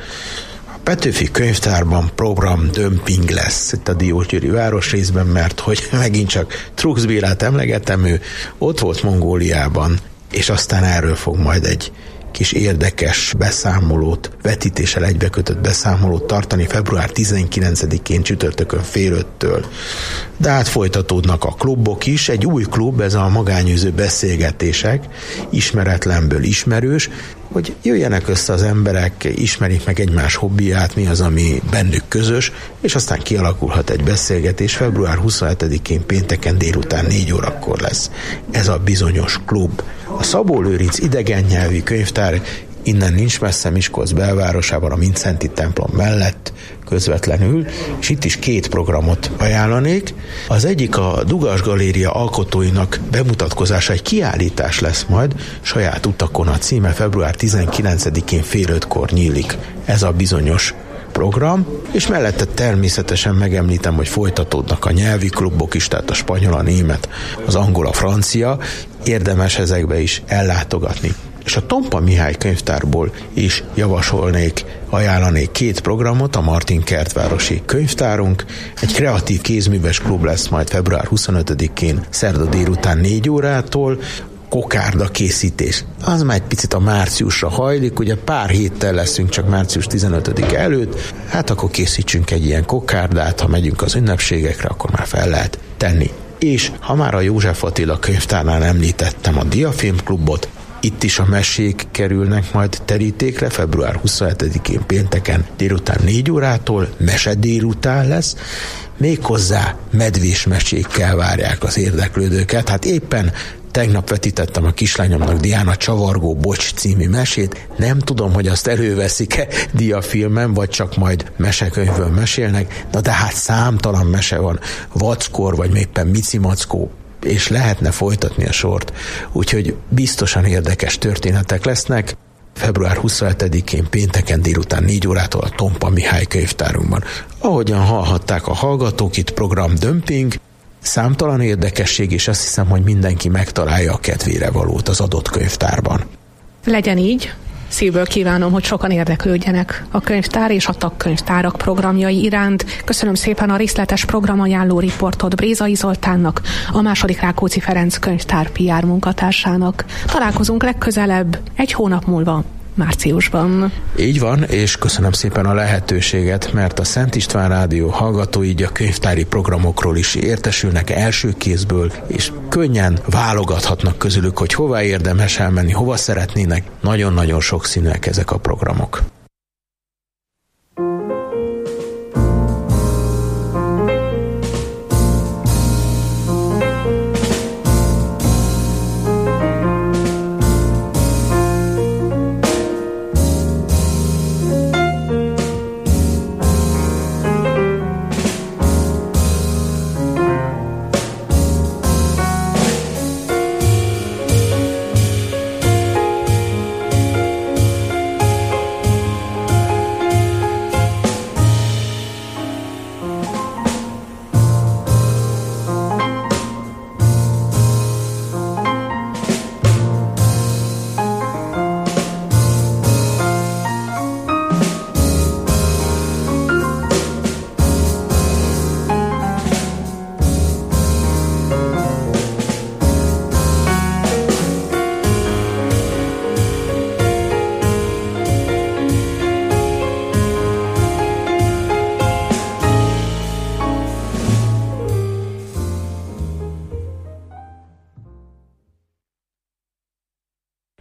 Petőfi könyvtárban program dömping lesz itt a Diósgyőri városrészben, mert hogy megint csak Trux Bélát emlegetem, ő ott volt Mongóliában, és aztán erről fog majd egy kis érdekes beszámolót, vetítéssel egybekötött beszámolót tartani február tizenkilencedikén csütörtökön fél öttől. De hát folytatódnak a klubok is, egy új klub, ez a magányűző beszélgetések, ismeretlenből ismerős, hogy jöjjenek össze az emberek, ismerik meg egymás hobbiját, mi az, ami bennük közös, és aztán kialakulhat egy beszélgetés. Február huszonhetedikén pénteken délután négy órakor lesz ez a bizonyos klub. A Szabó Lőrinc idegen nyelvi könyvtár innen nincs messze, Miskolc belvárosában, a Mindszenty templom mellett közvetlenül, és itt is két programot ajánlanék. Az egyik a Dugas Galéria alkotóinak bemutatkozása, egy kiállítás lesz majd, Saját utakon a címe, február tizenkilencedikén fél ötkor nyílik ez a bizonyos program, és mellette természetesen megemlítem, hogy folytatódnak a nyelvi klubok is, tehát a spanyol, a német, az angol, a francia, érdemes ezekbe is ellátogatni. És a Tompa Mihály könyvtárból is javasolnék, ajánlanék két programot, a Martin Kertvárosi könyvtárunk, egy kreatív kézműves klub lesz majd február huszonötödikén, szerda délután négy órától, kokárda készítés. Az már egy picit a márciusra hajlik, ugye pár héttel leszünk csak március tizenötödike előtt, hát akkor készítsünk egy ilyen kokárdát, ha megyünk az ünnepségekre, akkor már fel lehet tenni. És ha már a József Attila könyvtárnál említettem a Diafilmklubot, itt is a mesék kerülnek majd terítékre, február huszonhetedikén pénteken délután négy órától, mese délután lesz, méghozzá medvés mesékkel várják az érdeklődőket. Hát éppen tegnap vetítettem a kislányomnak, Diana Csavargó Bocs című mesét, nem tudom, hogy azt előveszik-e diafilmen, vagy csak majd mesekönyvből mesélnek, na de hát számtalan mese van, Vackor, vagy éppen Mici Mackó, és lehetne folytatni a sort, úgyhogy biztosan érdekes történetek lesznek. február huszonhetedikén pénteken délután négy órától a Tompa Mihály könyvtárunkban. Ahogyan hallhatták a hallgatók, itt program dömping, számtalan érdekesség, és azt hiszem, hogy mindenki megtalálja a kedvére valót az adott könyvtárban. Legyen így. Szívből kívánom, hogy sokan érdeklődjenek a könyvtár és a tagkönyvtárak programjai iránt. Köszönöm szépen a részletes programajánló riportot Brézai Zoltánnak, a második Rákóczi Ferenc könyvtár pé er munkatársának. Találkozunk legközelebb egy hónap múlva, márciusban. Így van, és köszönöm szépen a lehetőséget, mert a Szent István Rádió hallgatói így a könyvtári programokról is értesülnek első kézből, és könnyen válogathatnak közülük, hogy hova érdemes elmenni, hova szeretnének. Nagyon-nagyon sokszínűek ezek a programok.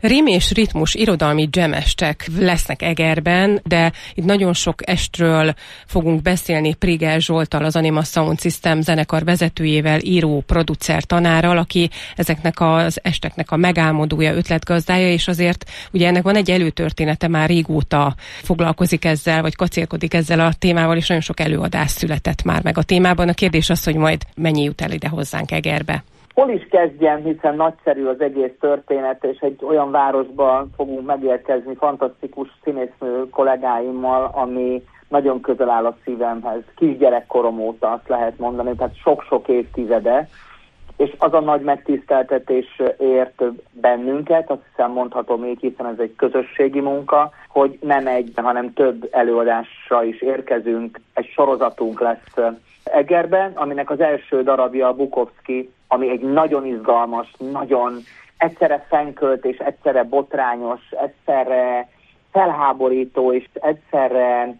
Rím és ritmus irodalmi dzsemestek lesznek Egerben, de itt nagyon sok estről fogunk beszélni Priger Zsolttal, az Anima Sound System zenekar vezetőjével, író, producer, tanárral, aki ezeknek az esteknek a megálmodója, ötletgazdája, és azért ugye ennek van egy előtörténete, már régóta foglalkozik ezzel, vagy kacérkodik ezzel a témával, és nagyon sok előadás született már meg a témában. A kérdés az, hogy majd mennyi jut el ide hozzánk Egerbe. Hol is kezdjem, hiszen nagyszerű az egész történet, és egy olyan városban fogunk megérkezni fantasztikus színésznő kollégáimmal, ami nagyon közel áll a szívemhez. Kisgyerekkorom óta azt lehet mondani, tehát sok-sok évtizede, és az a nagy megtiszteltetés ért bennünket, azt hiszem mondhatom így, hiszen ez egy közösségi munka, hogy nem egy, hanem több előadásra is érkezünk. Egy sorozatunk lesz Egerben, aminek az első darabja a Bukowski, ami egy nagyon izgalmas, nagyon egyszerre fenkölt és egyszerre botrányos, egyszerre felháborító és egyszerre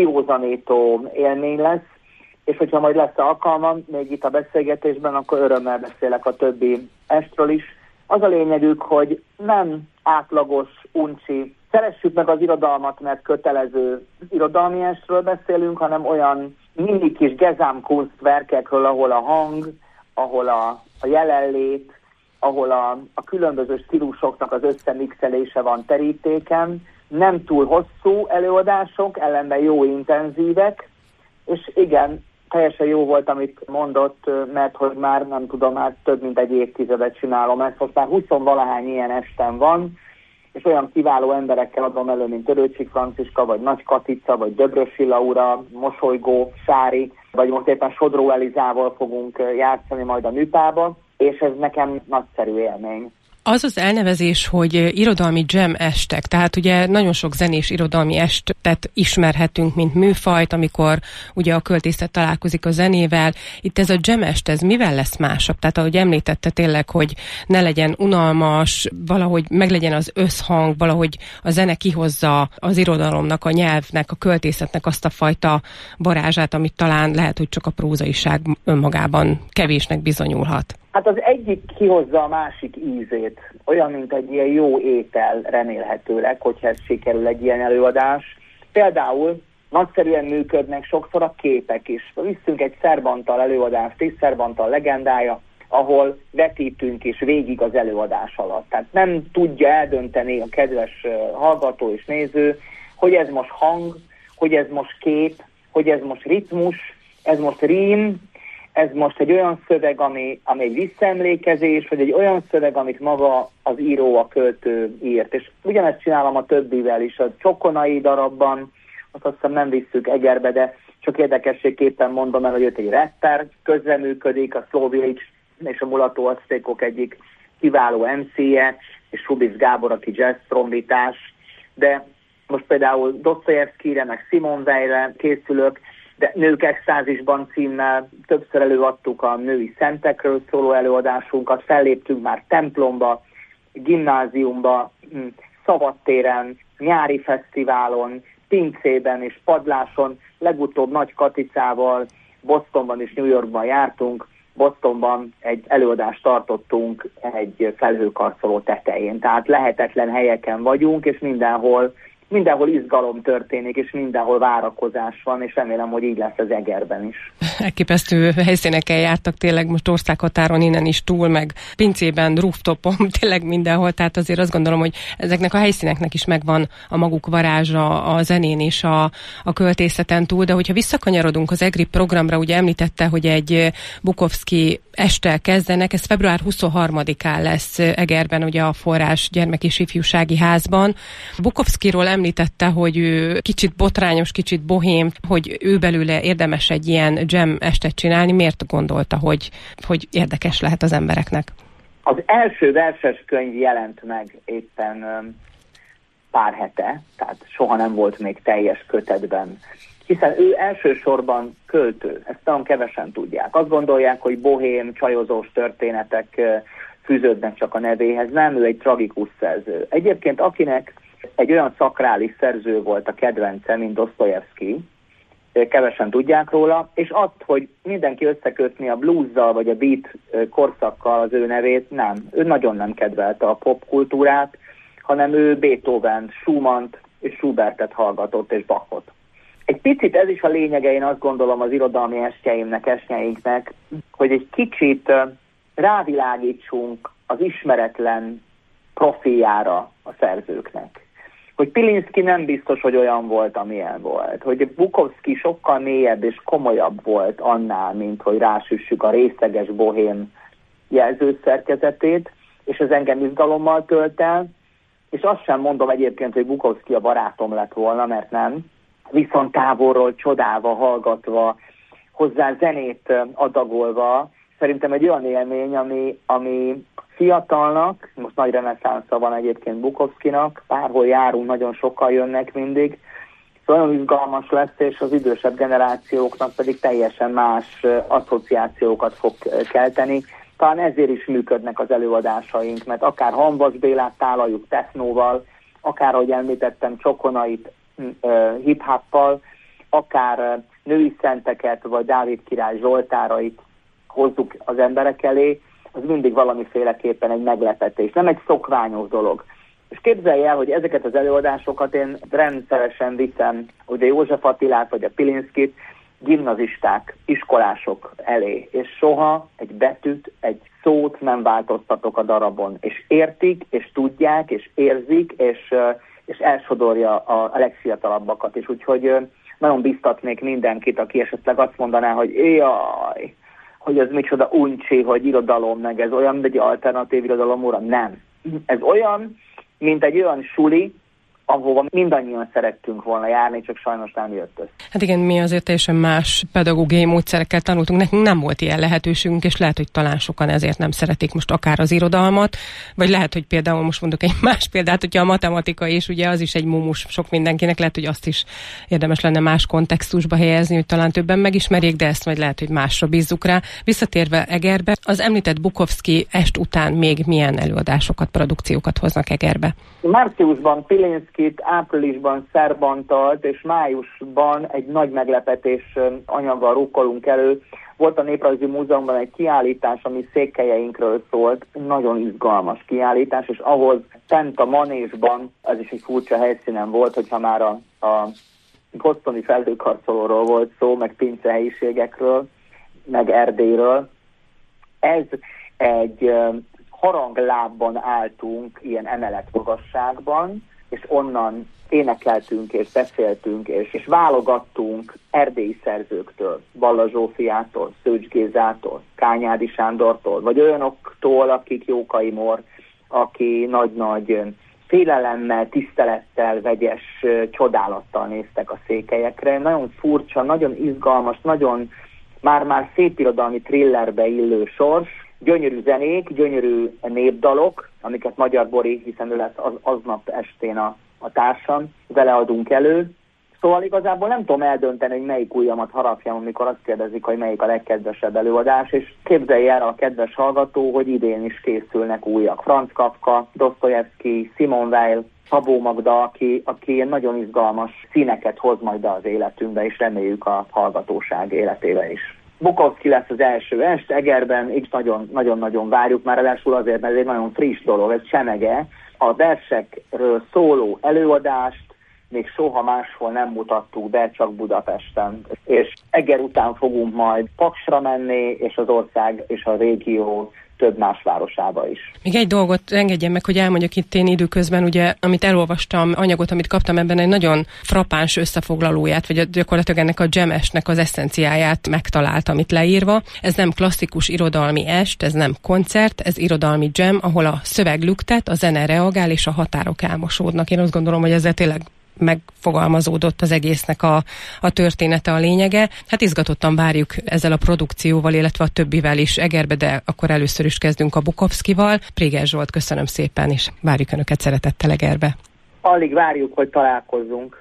kiózanító élmény lesz, és hogyha majd lesz alkalmam még itt a beszélgetésben, akkor örömmel beszélek a többi estről is. Az a lényegük, hogy nem átlagos, uncsi, szeressük meg az irodalmat, mert kötelező irodalmi estről beszélünk, hanem olyan mini kis Gesamtkunstwerkekről, ahol a hang, ahol a, a jelenlét, ahol a, a különböző stílusoknak az összemixelése van terítéken, nem túl hosszú előadások, ellenben jó intenzívek, és igen, teljesen jó volt, amit mondott, mert hogy már nem tudom, már több mint egy évtizedet csinálom ezt, most már huszonvalahány ilyen estem van, és olyan kiváló emberekkel adom elő, mint Törőcsik Franciska, vagy Nagy Katica, vagy Döbrösi Laura, Mosolygó Sári, vagy most éppen Sodró Elizával fogunk játszani majd a Nüpába, és ez nekem nagyszerű élmény. Az az elnevezés, hogy irodalmi jam estek, tehát ugye nagyon sok zenés irodalmi estet ismerhetünk, mint műfajt, amikor ugye a költészet találkozik a zenével. Itt ez a jam est, ez mivel lesz másabb? Tehát ahogy említette tényleg, hogy ne legyen unalmas, valahogy meglegyen az összhang, valahogy a zene kihozza az irodalomnak, a nyelvnek, a költészetnek azt a fajta varázsát, amit talán lehet, hogy csak a prózaiság önmagában kevésnek bizonyulhat. Hát az egyik kihozza a másik ízét, olyan, mint egy ilyen jó étel remélhetőleg, hogyha ez sikerül egy ilyen előadás. Például nagyszerűen működnek sokszor a képek is. Visszünk egy Szerbantal előadást, tíz Szerbantal legendája, ahol vetítünk is végig az előadás alatt. Tehát nem tudja eldönteni a kedves hallgató és néző, hogy ez most hang, hogy ez most kép, hogy ez most ritmus, ez most rím, ez most egy olyan szöveg, ami, ami egy visszaemlékezés, vagy egy olyan szöveg, amit maga az író, a költő írt. És ugyanezt csinálom a többivel is. A Csokonai darabban, azt azt hiszem nem visszük Egerbe, de csak érdekességképpen mondom el, hogy őt egy rapper közreműködik, a Szlóvics és a Mulató Aztékok egyik kiváló em cé-je, és Subic Gábor, aki jazz trombitás. De most például Dostoyevskijre, meg Simone Weilre készülök, de Nők extázisban címmel többször előadtuk a női szentekről szóló előadásunkat, felléptünk már templomba, gimnáziumba, szabadtéren, nyári fesztiválon, pincében és padláson, legutóbb Nagy Katicával Bostonban és New Yorkban jártunk, Bostonban egy előadást tartottunk egy felhőkarcoló tetején, tehát lehetetlen helyeken vagyunk, és mindenhol Mindenhol izgalom történik, és mindenhol várakozás van, és remélem, hogy így lesz az Egerben is. Elképesztő helyszíneken jártak tényleg most országhatáron innen is túl, meg pincében, rooftopon, tényleg mindenhol, tehát azért azt gondolom, hogy ezeknek a helyszíneknek is megvan a maguk varázsa a zenén és a, a költészeten túl, de hogyha visszakanyarodunk az egri programra, ugye említette, hogy egy Bukowski esttel kezdenek, ez február huszonharmadikán lesz Egerben, ugye a Forrás Gyermek és Ifjúsági Házban. Bukowskiról említette, hogy ő kicsit botrányos, kicsit bohém, hogy ő belőle érdemes egy ilyen jam estet csinálni. Miért gondolta, hogy, hogy érdekes lehet az embereknek? Az első verses könyv jelent meg éppen pár hete, tehát soha nem volt még teljes kötetben, hiszen ő elsősorban költő, ezt nagyon kevesen tudják. Azt gondolják, hogy bohém, csajozós történetek fűződnek csak a nevéhez, nem, ő egy tragikus szerző. Egyébként akinek egy olyan szakrális szerző volt a kedvence, mint Dostoyevski, kevesen tudják róla, és azt, hogy mindenki összekötni a bluesszal vagy a beat korszakkal az ő nevét, nem. Ő nagyon nem kedvelte a popkultúrát, hanem ő Beethovent, Schumannt és Schubertet hallgatott, és Bachot. Egy picit ez is a lényege, én azt gondolom, az irodalmi estjeimnek, estjeinknek, hogy egy kicsit rávilágítsunk az ismeretlen profiljára a szerzőknek. Hogy Pilinszky nem biztos, hogy olyan volt, amilyen volt. Hogy Bukowski sokkal mélyebb és komolyabb volt annál, mint hogy rásüssük a részleges bohém jelzőszerkezetét, és ez engem izgalommal tölt el. És azt sem mondom egyébként, hogy Bukowski a barátom lett volna, mert nem. Viszont távolról csodálva, hallgatva, hozzá zenét adagolva, szerintem egy olyan élmény, ami, ami fiatalnak, most nagy reneszánsza van egyébként Bukowskinak, bárhol járunk, nagyon sokan jönnek mindig, szóval olyan izgalmas lesz, és az idősebb generációknak pedig teljesen más asszociációkat fog kelteni. Talán ezért is működnek az előadásaink, mert akár Hamvas Bélát tálaljuk technóval, akár, ahogy említettem, Csokonait hip-hoppal, akár női szenteket, vagy Dávid király Zsoltárait hozzuk az emberek elé, az mindig valamiféleképpen egy meglepetés, nem egy szokványos dolog. És képzelj el, hogy ezeket az előadásokat én rendszeresen viszem, ugye József Attilát, vagy a Pilinszkit, gimnazisták, iskolások elé, és soha egy betűt, egy szót nem változtatok a darabon, és értik, és tudják, és érzik, és, és elsodorja a, a legfiatalabbakat is, úgyhogy nagyon biztatnék mindenkit, aki esetleg azt mondaná, hogy jaj, hogy ez micsoda uncsi, hogy irodalom, meg ez olyan, mint egy alternatív irodalom óra. Nem. Ez olyan, mint egy olyan suli, ahova mindannyian szerettünk volna járni, csak sajnos nem jött össze. Hát igen, mi azért teljesen más pedagógiai módszerekkel tanultunk, nekünk nem volt ilyen lehetőségünk, és lehet, hogy talán sokan ezért nem szeretik most akár az irodalmat, vagy lehet, hogy például most mondok egy más példát, hogyha a matematika is, ugye az is egy mumus sok mindenkinek, lehet, hogy azt is érdemes lenne más kontextusba helyezni, hogy talán többen megismerjék, de ezt majd lehet, hogy másra bízzuk rá. Visszatérve Egerbe, az említett Bukowski est után még milyen előadásokat, produkciókat hoznak Egerbe? Márciusban Pilinszkit, áprilisban Szerbantalt, és májusban egy nagy meglepetés anyaggal rukkolunk elő. Volt a Néprajzi Múzeumban egy kiállítás, ami székelyeinkről szólt, nagyon izgalmas kiállítás, és ahhoz fent a manésban, ez is egy furcsa helyszínen volt, hogyha már a, a bostoni felhőkarcolóról volt szó, meg pincehelyiségekről, meg Erdélyről. Ez egy haranglábban álltunk ilyen emeletmagasságban, és onnan énekeltünk, és beszéltünk, és, és válogattunk erdélyi szerzőktől, Balla Zsófiától, Szőcs Gézától, Kányádi Sándortól, vagy olyanoktól, akik Jókai Mór, aki nagy-nagy félelemmel, tisztelettel, vegyes csodálattal néztek a székelyekre. Nagyon furcsa, nagyon izgalmas, nagyon már-már szépirodalmi thrillerbe illő sors, gyönyörű zenék, gyönyörű népdalok, amiket Magyar Bori, hiszen ő lesz az, aznap estén a, a társam, vele adunk elő. Szóval igazából nem tudom eldönteni, hogy melyik ujjamat harapjam, amikor azt kérdezik, hogy melyik a legkedvesebb előadás, és képzelj el a kedves hallgató, hogy idén is készülnek újak. Franz Kafka, Dostoyevsky, Simone Weil, Szabó Magda, aki, aki nagyon izgalmas színeket hoz majd be az életünkbe, és reméljük a hallgatóság életébe is. Bukowski lesz az első est, Egerben, így nagyon-nagyon várjuk, már ráadásul azért, mert ez egy nagyon friss dolog, ez Csemege. A versekről szóló előadást még soha máshol nem mutattuk be, csak Budapesten. És Eger után fogunk majd Paksra menni, és az ország és a régió több más városába is. Még egy dolgot engedjen meg, hogy elmondjak itt én időközben, ugye, amit elolvastam, anyagot, amit kaptam ebben, egy nagyon frappáns összefoglalóját, vagy gyakorlatilag ennek a jam estnek az eszenciáját megtaláltam itt leírva. Ez nem klasszikus irodalmi est, ez nem koncert, ez irodalmi jam, ahol a szöveg lüktet, a zene reagál, és a határok elmosódnak. Én azt gondolom, hogy ezzel tényleg megfogalmazódott az egésznek a, a története, a lényege. Hát izgatottan várjuk ezzel a produkcióval, illetve a többivel is Egerbe, de akkor először is kezdünk a Bukowskival. Préges Zsolt, köszönöm szépen, és várjuk Önöket szeretettel Egerbe. Alig várjuk, hogy találkozzunk.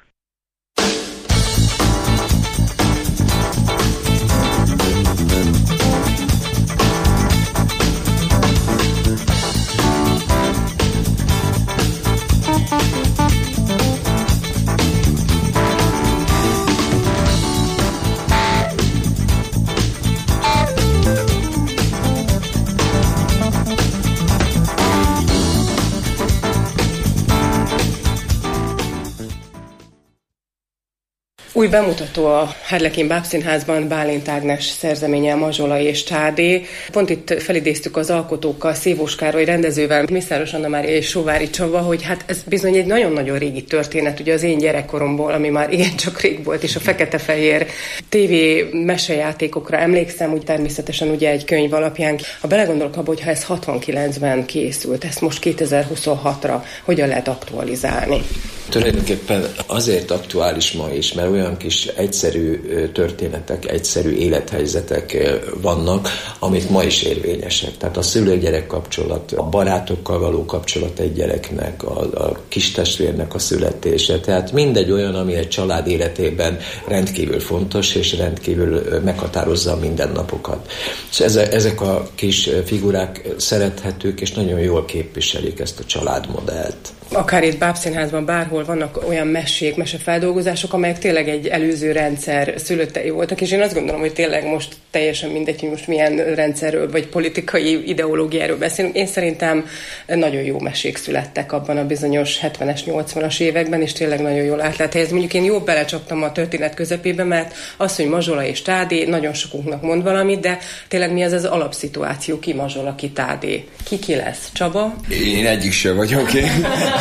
Új bemutató a Harlekin Bábszínházban, Bálint Ágnes szerzeménye, Mazsola és Tádé. Pont itt felidéztük az alkotókkal, Szévós Károly rendezővel, Mészáros Anna Mária és Sóvári Csaba, hogy hát ez bizony egy nagyon-nagyon régi történet, ugye az én gyerekkoromból, ami már igencsak rég volt, és a fekete-fehér tévé mesejátékokra emlékszem, úgy természetesen ugye egy könyv alapján. Ha belegondolok abba, hogy ha ez hatvankilencben készült, ezt most kétezer-huszonhatra hogyan lehet aktualizálni? Tulajdonképpen azért aktuális ma is, mert olyan kis egyszerű történetek, egyszerű élethelyzetek vannak, amik ma is érvényesek. Tehát a szülő-gyerek kapcsolat, a barátokkal való kapcsolat egy gyereknek, a, a kistestvérnek a születése. Tehát mindegy olyan, ami egy család életében rendkívül fontos, és rendkívül meghatározza a mindennapokat. És ezek a kis figurák szerethetők, és nagyon jól képviselik ezt a családmodellt. Akár itt Bábszínházban, bárhol vannak olyan mesék, mesefeldolgozások, amelyek tényleg egy előző rendszer szülöttei voltak, és én azt gondolom, hogy tényleg most teljesen mindegy, hogy most milyen rendszerről, vagy politikai ideológiáról beszélünk. Én szerintem nagyon jó mesék születtek abban a bizonyos hetvenes, nyolcvanas években, és tényleg nagyon jól át lehet helyezni. Mondjuk én jól belecsaptam a történet közepébe, mert az, hogy Mazsola és Tádé, nagyon sokunknak mond valamit, de tényleg mi az az alapszituáció, ki Mazsola, ki Tádé? Ki ki lesz? Csaba? Én egyik se vagyok, én.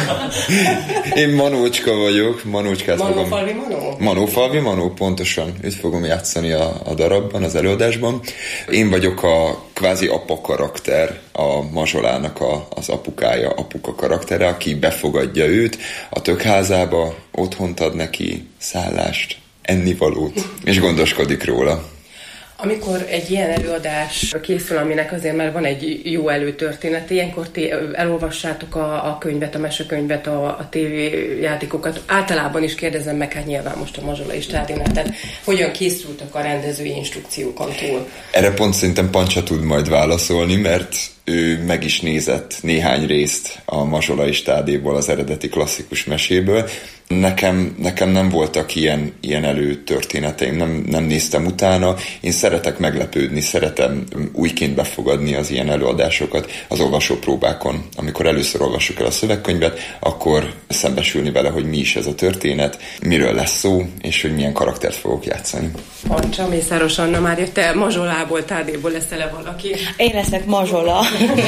Én Manócska vagyok, Manócskát Manó fogom... Falvi Manó? Manófalvi Manó, pontosan. Őt fogom játszani a, a darabban, az előadásban. Én vagyok a kvázi apa karakter, a Mazsolának a, az apukája, apuka karaktere, aki befogadja őt a tökházába, otthont ad neki, szállást, ennivalót, és gondoskodik róla. Amikor egy ilyen előadás készül, aminek azért már van egy jó előtörténet, ilyenkor ti elolvassátok a, a könyvet, a mesekönyvet, a, a tévéjátékokat. Általában is kérdezem meg, hát nyilván most a Mazsola és Tádénál, tehát hogyan készültek a rendezői instrukciókon túl? Erre pont szerintem Pancsa tud majd válaszolni, mert ő meg is nézett néhány részt a Mazsola és Tádéból, az eredeti klasszikus meséből. Nekem, nekem nem voltak ilyen, ilyen előtörténeteim, nem, nem néztem utána. Én szeretek meglepődni, szeretem újként befogadni az ilyen előadásokat az olvasópróbákon. Amikor először olvassuk el a szövegkönyvet, akkor szembesülni vele, hogy mi is ez a történet, miről lesz szó, és hogy milyen karaktert fogok játszani. Pancsa, Mészáros Anna Mária, te Mazsolából, Tádéból leszel-e valaki? Én leszek Mazsola.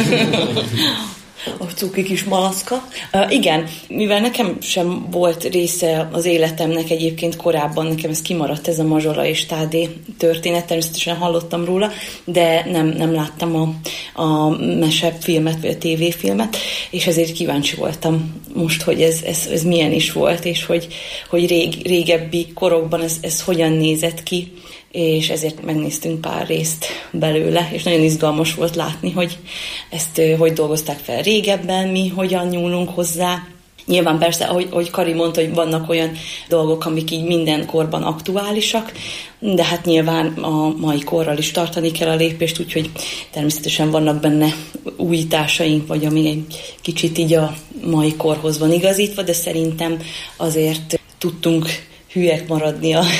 A cuki kis malaszka. Uh, igen, mivel nekem sem volt része az életemnek egyébként korábban, nekem ez kimaradt, ez a Mazsola és Tádé történet, természetesen hallottam róla, de nem, nem láttam a, a mesefilmet, vagy a tévéfilmet, és ezért kíváncsi voltam most, hogy ez, ez, ez milyen is volt, és hogy, hogy rég, régebbi korokban ez, ez hogyan nézett ki, és ezért megnéztünk pár részt belőle, és nagyon izgalmas volt látni, hogy ezt hogy dolgozták fel régebben, mi hogyan nyúlunk hozzá. Nyilván persze, ahogy, ahogy Kari mondta, hogy vannak olyan dolgok, amik így minden korban aktuálisak, de hát nyilván a mai korral is tartani kell a lépést, úgyhogy természetesen vannak benne újításaink, vagy ami egy kicsit így a mai korhoz van igazítva, de szerintem azért tudtunk hülyek maradni a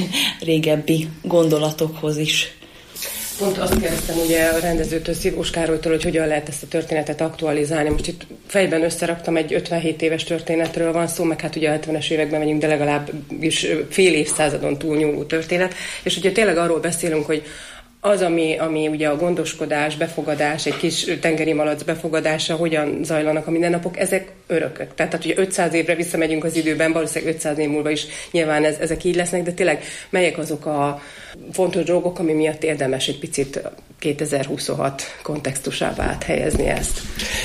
régebbi gondolatokhoz is. Pont azt kérdeztem ugye a rendezőtől, Szévós Károlytól, hogy hogyan lehet ezt a történetet aktualizálni. Most itt fejben összeraktam, egy ötvenhét éves történetről van szó, meg hát ugye a hetvenes években megyünk, de legalább is fél évszázadon túlnyúló történet. És ugye tényleg arról beszélünk, hogy az, ami, ami ugye a gondoskodás, befogadás, egy kis tengeri malac befogadása, hogyan zajlanak a mindennapok, ezek örökök. Tehát, tehát ugye ötszáz évre visszamegyünk az időben, valószínűleg ötszáz év múlva is nyilván ez, ezek így lesznek, de tényleg melyek azok a fontos dolgok, ami miatt érdemes egy picit kétezer-huszonhat kontextusába áthelyezni ezt?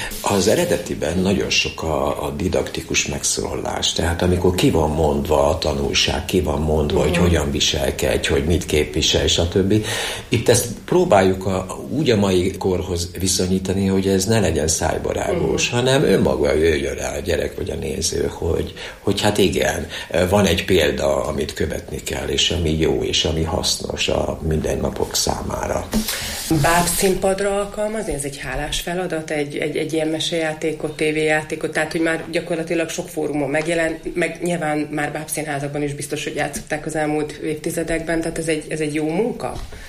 Az eredetiben nagyon sok a, a didaktikus megszólalás, tehát amikor ki van mondva a tanulság, ki van mondva, uh-huh. hogy hogyan viselkedj, hogy mit képvisel, stb. Itt ezt próbáljuk a, úgy a mai korhoz viszonyítani, hogy ez ne legyen szájbarágos, uh-huh. hanem önmaga jöjjön rá a gyerek vagy a néző, hogy, hogy hát igen, van egy példa, amit követni kell, és ami jó, és ami hasznos a mindennapok számára. Bábszínpadra alkalmazni, ez egy hálás feladat, egy, egy, egy ilyen mesejátékot, tévéjátékot, tehát hogy már gyakorlatilag sok fórumon megjelent, meg nyilván már bábszínházakban is biztos, hogy játszották az elmúlt évtizedekben, tehát ez egy, ez egy jó munka? Az az igazság,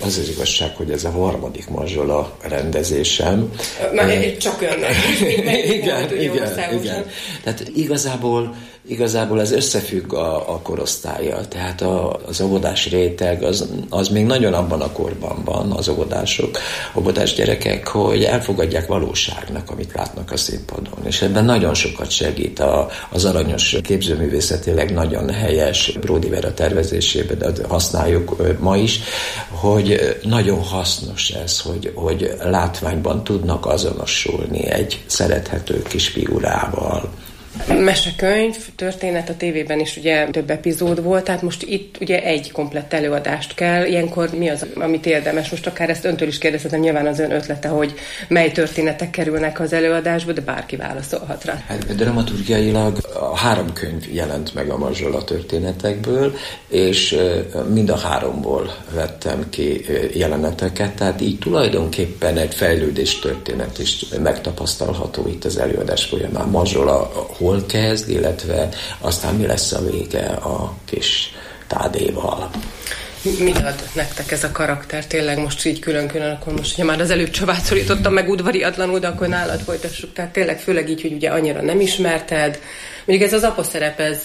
igazság, hogy ez a harmadik mazsola rendezésem. Már egy csak önnek. igen, igen, igen. Tehát igazából, igazából ez összefügg a, a korosztállyal. Tehát a, az óvodás réteg az, az még nagyon abban a korban van, az óvodások, óvodás gyerekek, hogy elfogadják valóságnak, amit látnak a színpadon. És ebben nagyon sokat segít a, az aranyos képzőművészetileg nagyon helyes Bródi Vera tervezésében, de használjuk ma is, hogy nagyon hasznos ez, hogy, hogy látványban tudnak azonosulni egy szerethető kis figurával. Mesekönyv, történet, a tévében is ugye több epizód volt, tehát most itt ugye egy komplett előadást kell. Ilyenkor mi az, amit érdemes? Most akár ezt öntől is kérdezhetem, nyilván az ön ötlete, hogy mely történetek kerülnek az előadásba, de bárki válaszolhat rá. Hát dramaturgiailag a három könyv jelent meg a mazsola történetekből, és mind a háromból vettem ki jeleneteket, tehát így tulajdonképpen egy fejlődés történet is megtapasztalható itt az előadás folyamán. Mazsola hol kezd, illetve aztán mi lesz a vége a kis Tádéval. Mit ad nektek ez a karakter? Tényleg most így külön-külön, akkor most, hogyha már az előbb Csabát szorítottam meg udvariatlanul, de akkor nálad folytassuk. Tehát tényleg főleg így, hogy ugye annyira nem ismerted. Mondjuk ez az apa szerep, ez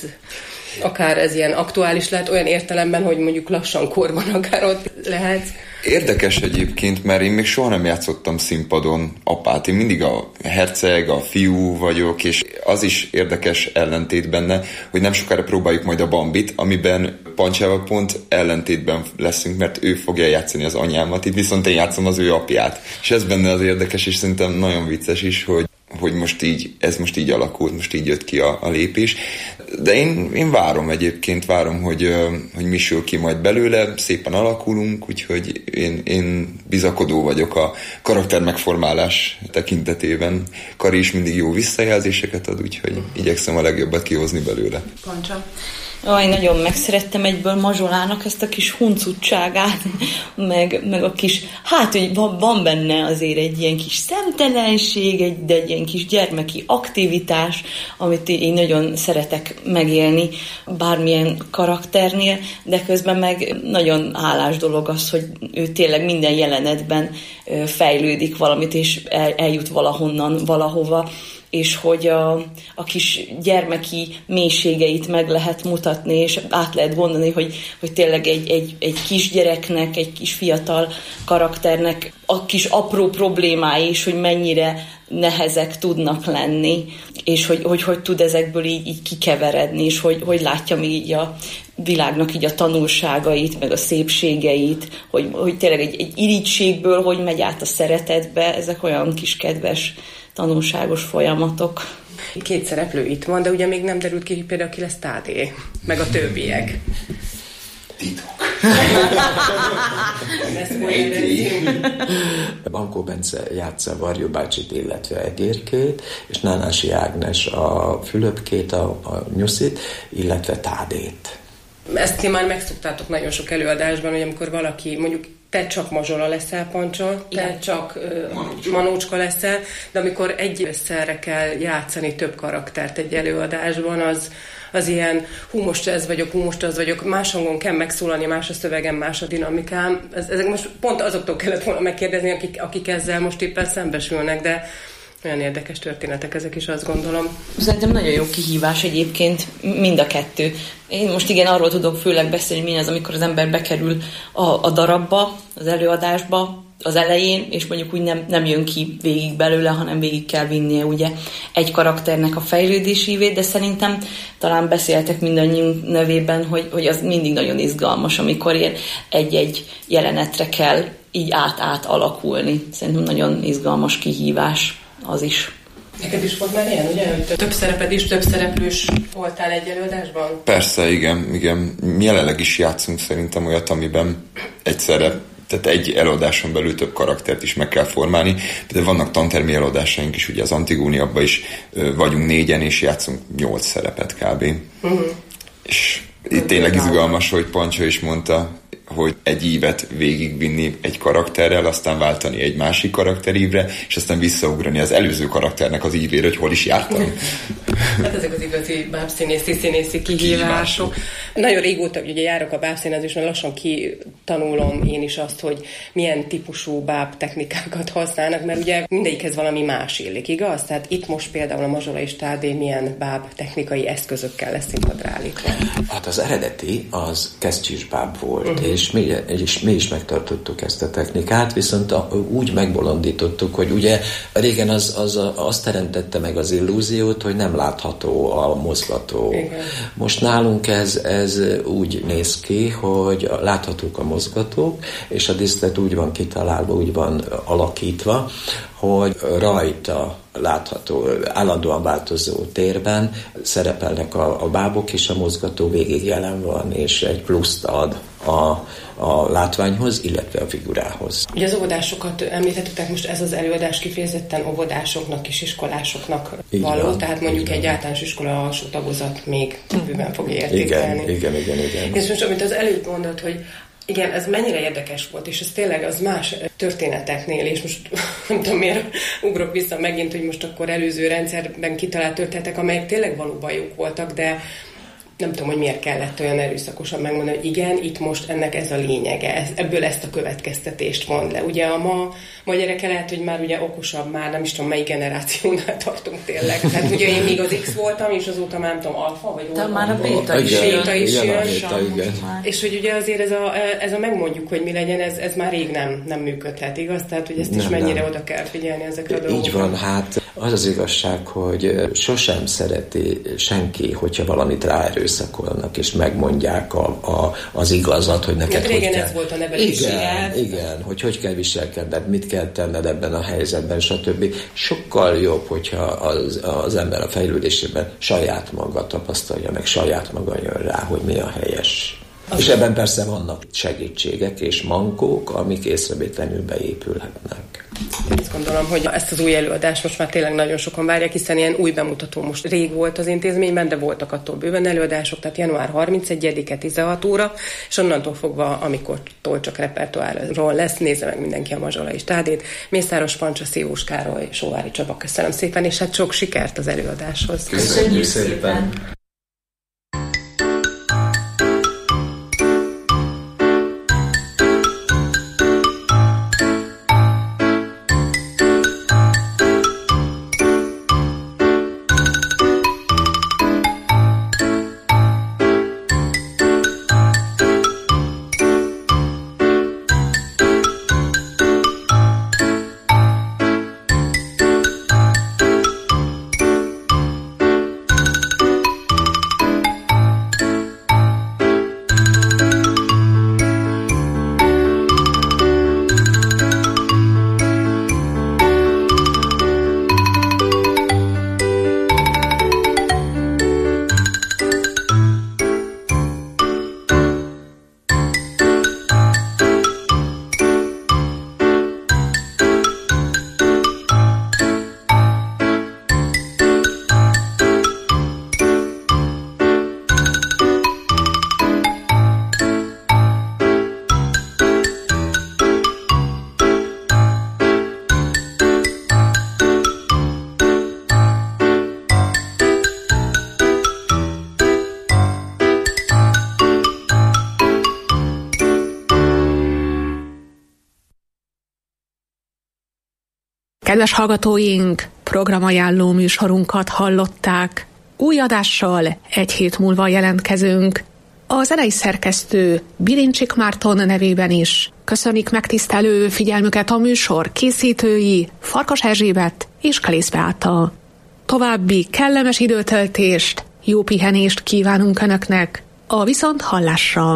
akár ez ilyen aktuális lehet, olyan értelemben, hogy mondjuk lassan korban akár ott lehet. Érdekes egyébként, mert én még soha nem játszottam színpadon apát. Én mindig a herceg, a fiú vagyok, és az is érdekes ellentét benne, hogy nem sokára próbáljuk majd a Bambit, amiben Pancsával pont ellentétben leszünk, mert ő fogja játszani az anyámat, itt viszont én játszom az ő apját. És ez benne az érdekes, és szerintem nagyon vicces is, hogy hogy most így, ez most így alakult, most így jött ki a, a lépés. De én, én várom egyébként, várom, hogy, hogy mi sül ki majd belőle, szépen alakulunk, úgyhogy én, én bizakodó vagyok a karakter megformálás tekintetében. Kari is mindig jó visszajelzéseket ad, úgyhogy igyekszem a legjobbat kihozni belőle. Pancsa. Aj, nagyon megszerettem egyből Mazsolának ezt a kis huncutságát, meg, meg a kis, hát, hogy van, van benne azért egy ilyen kis szemtelenség, egy, de egy ilyen kis gyermeki aktivitás, amit én nagyon szeretek megélni bármilyen karakternél, de közben meg nagyon hálás dolog az, hogy ő tényleg minden jelenetben fejlődik valamit, és el, eljut valahonnan, valahova, és hogy a, a kis gyermeki mélységeit meg lehet mutatni, és át lehet gondolni, hogy, hogy tényleg egy, egy, egy kisgyereknek, egy kis fiatal karakternek a kis apró problémái is, hogy mennyire nehezek tudnak lenni, és hogy hogy, hogy tud ezekből így, így kikeveredni, és hogy, hogy látja még így a világnak így a tanulságait, meg a szépségeit, hogy, hogy tényleg egy, egy irítségből hogy megy át a szeretetbe, ezek olyan kis kedves tanulságos folyamatok. Két szereplő itt van, de ugye még nem derült ki, hogy például ki lesz Tádé, meg a többiek. Titok. Bankó Bence játsza Varjú bácsit, illetve Egérkét, és Nánási Ágnes a Fülöpkét, a, a Nyuszit, illetve Tádét. Ezt ti már megszoktátok nagyon sok előadásban, hogy amikor valaki, mondjuk te csak Mazsola leszel, Pancsa, te igen, csak uh, Manócska leszel, de amikor egyszerre kell játszani több karaktert egy előadásban, az, az ilyen hú, most ez vagyok, hú, most az vagyok, más hangon kell megszólalni, más a szövegem, más a dinamikám. Ez, ezek most pont azoktól kellett volna megkérdezni, akik, akik ezzel most éppen szembesülnek, de olyan érdekes történetek ezek is, azt gondolom. Szerintem nagyon jó kihívás egyébként mind a kettő. Én most igen arról tudok főleg beszélni, mi az, amikor az ember bekerül a, a darabba, az előadásba, az elején, és mondjuk úgy nem, nem jön ki végig belőle, hanem végig kell vinnie ugye egy karakternek a fejlődésévét, de szerintem talán beszéltek mindannyiunk nevében, hogy, hogy az mindig nagyon izgalmas, amikor ilyen egy-egy jelenetre kell így át-át alakulni. Szerintem nagyon izgalmas kihívás az is. Neked is volt már ilyen, ugye? Hogy több szereped is, több szereplős voltál egy előadásban? Persze, igen, igen. Mi jelenleg is játszunk szerintem olyat, amiben egyszerre, tehát egy előadáson belül több karaktert is meg kell formálni, de vannak tantermi előadásaink is, ugye az Antigóniában is vagyunk négyen, és játszunk nyolc szerepet kb. Uh-huh. És itt tényleg izgalmas, hogy Pancsa is mondta, hogy egy ívet végigvinni egy karakterrel, aztán váltani egy másik karakterívre, és aztán visszaugrani az előző karakternek az ívére, hogy hol is jártam. Hát ezek az igazi bábszínészi, színészi kihívások. Nagyon régóta ugye járok a bábszínezésben, lassan kitanulom én is azt, hogy milyen típusú báb technikákat használnak, mert ugye mindegyikhez valami más illik, igaz? Tehát itt most például a mazsolai stádé milyen báb technikai eszközökkel lesz színpadra állítva? Hát az eredeti az kesztyűsbáb volt, Uh-huh. és, mi, és mi is megtartottuk ezt a technikát, viszont a, úgy megbolondítottuk, hogy ugye régen az, az, az teremtette meg az illúziót, hogy nem látható a mozgató. Igen. Most nálunk ez, ez úgy néz ki, hogy láthatók a mozgatók, és a díszlet úgy van kitalálva, úgy van alakítva, hogy rajta látható, állandóan változó térben szerepelnek a, a bábok, és a mozgató végig jelen van, és egy pluszt ad a, a látványhoz, illetve a figurához. Ugye az óvodásokat említettek, most ez az előadás kifejezetten óvodásoknak és iskolásoknak való, tehát mondjuk egy általános iskola alsó tagozat még bőven fog értékelni. Igen, igen, igen, igen. És most, amit az előbb mondott, hogy igen, ez mennyire érdekes volt, és ez tényleg az más történeteknél, és most nem tudom miért ugrok vissza megint, hogy most akkor előző rendszerben kitalált történetek, amelyek tényleg valóban jók voltak, de nem tudom, hogy miért kellett olyan erőszakosan megmondani, hogy igen, itt most ennek ez a lényege, ez, ebből ezt a következtetést mond le. Ugye a ma, ma gyereke lehet, hogy már ugye okosabb, már nem is tudom, melyik generációnál tartunk tényleg. Tehát ugye én még az X voltam, és azóta már nem tudom, alfa, vagy de már a béta is jön. Béta is jön. jön. Béta, igen. És hogy ugye azért ez a, ez a megmondjuk, hogy mi legyen, ez, ez már rég nem, nem működhet, igaz? Tehát, hogy ezt is Nem, mennyire nem. oda kell figyelni ezekre a dolgokra. Így van, hát az az igazság, hogy sosem szereti senki, hogyha valamit ráerőszakolnak, és megmondják a, a, az igazat, hogy neked hát régen hogy ez kell. volt a nevelés. Igen, igen, hogy hogy kell viselkedned, mit kell tenned ebben a helyzetben, stb. Sokkal jobb, hogyha az, az ember a fejlődésében saját maga tapasztalja, meg saját maga jön rá, hogy mi a helyes. Az és ebben persze vannak segítségek és mankók, amik észrevétlenül beépülhetnek. Azt gondolom, hogy ezt az új előadást most már tényleg nagyon sokan várják, hiszen ilyen új bemutató most rég volt az intézményben, de voltak attól bőven előadások, tehát január harmincegyedike tizenhat óra, és onnantól fogva, amikortól csak repertoárról lesz, nézze meg mindenki a mazsolai stádét. Mészáros Pancsa, Szívós Károly, Sóvári Csaba, köszönöm szépen, és hát sok sikert az előadáshoz. Köszönjük szépen! Kedves hallgatóink, programajánló műsorunkat hallották. Új adással egy hét múlva jelentkezünk. A zenei szerkesztő Bilincsik Márton nevében is köszönik megtisztelő figyelmüket a műsor készítői Farkas Erzsébet és Kalész Beáta. További kellemes időtöltést, jó pihenést kívánunk Önöknek a viszont hallásra.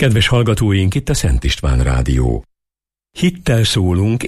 Kedves hallgatóink, itt a Szent István Rádió. Hittel szólunk,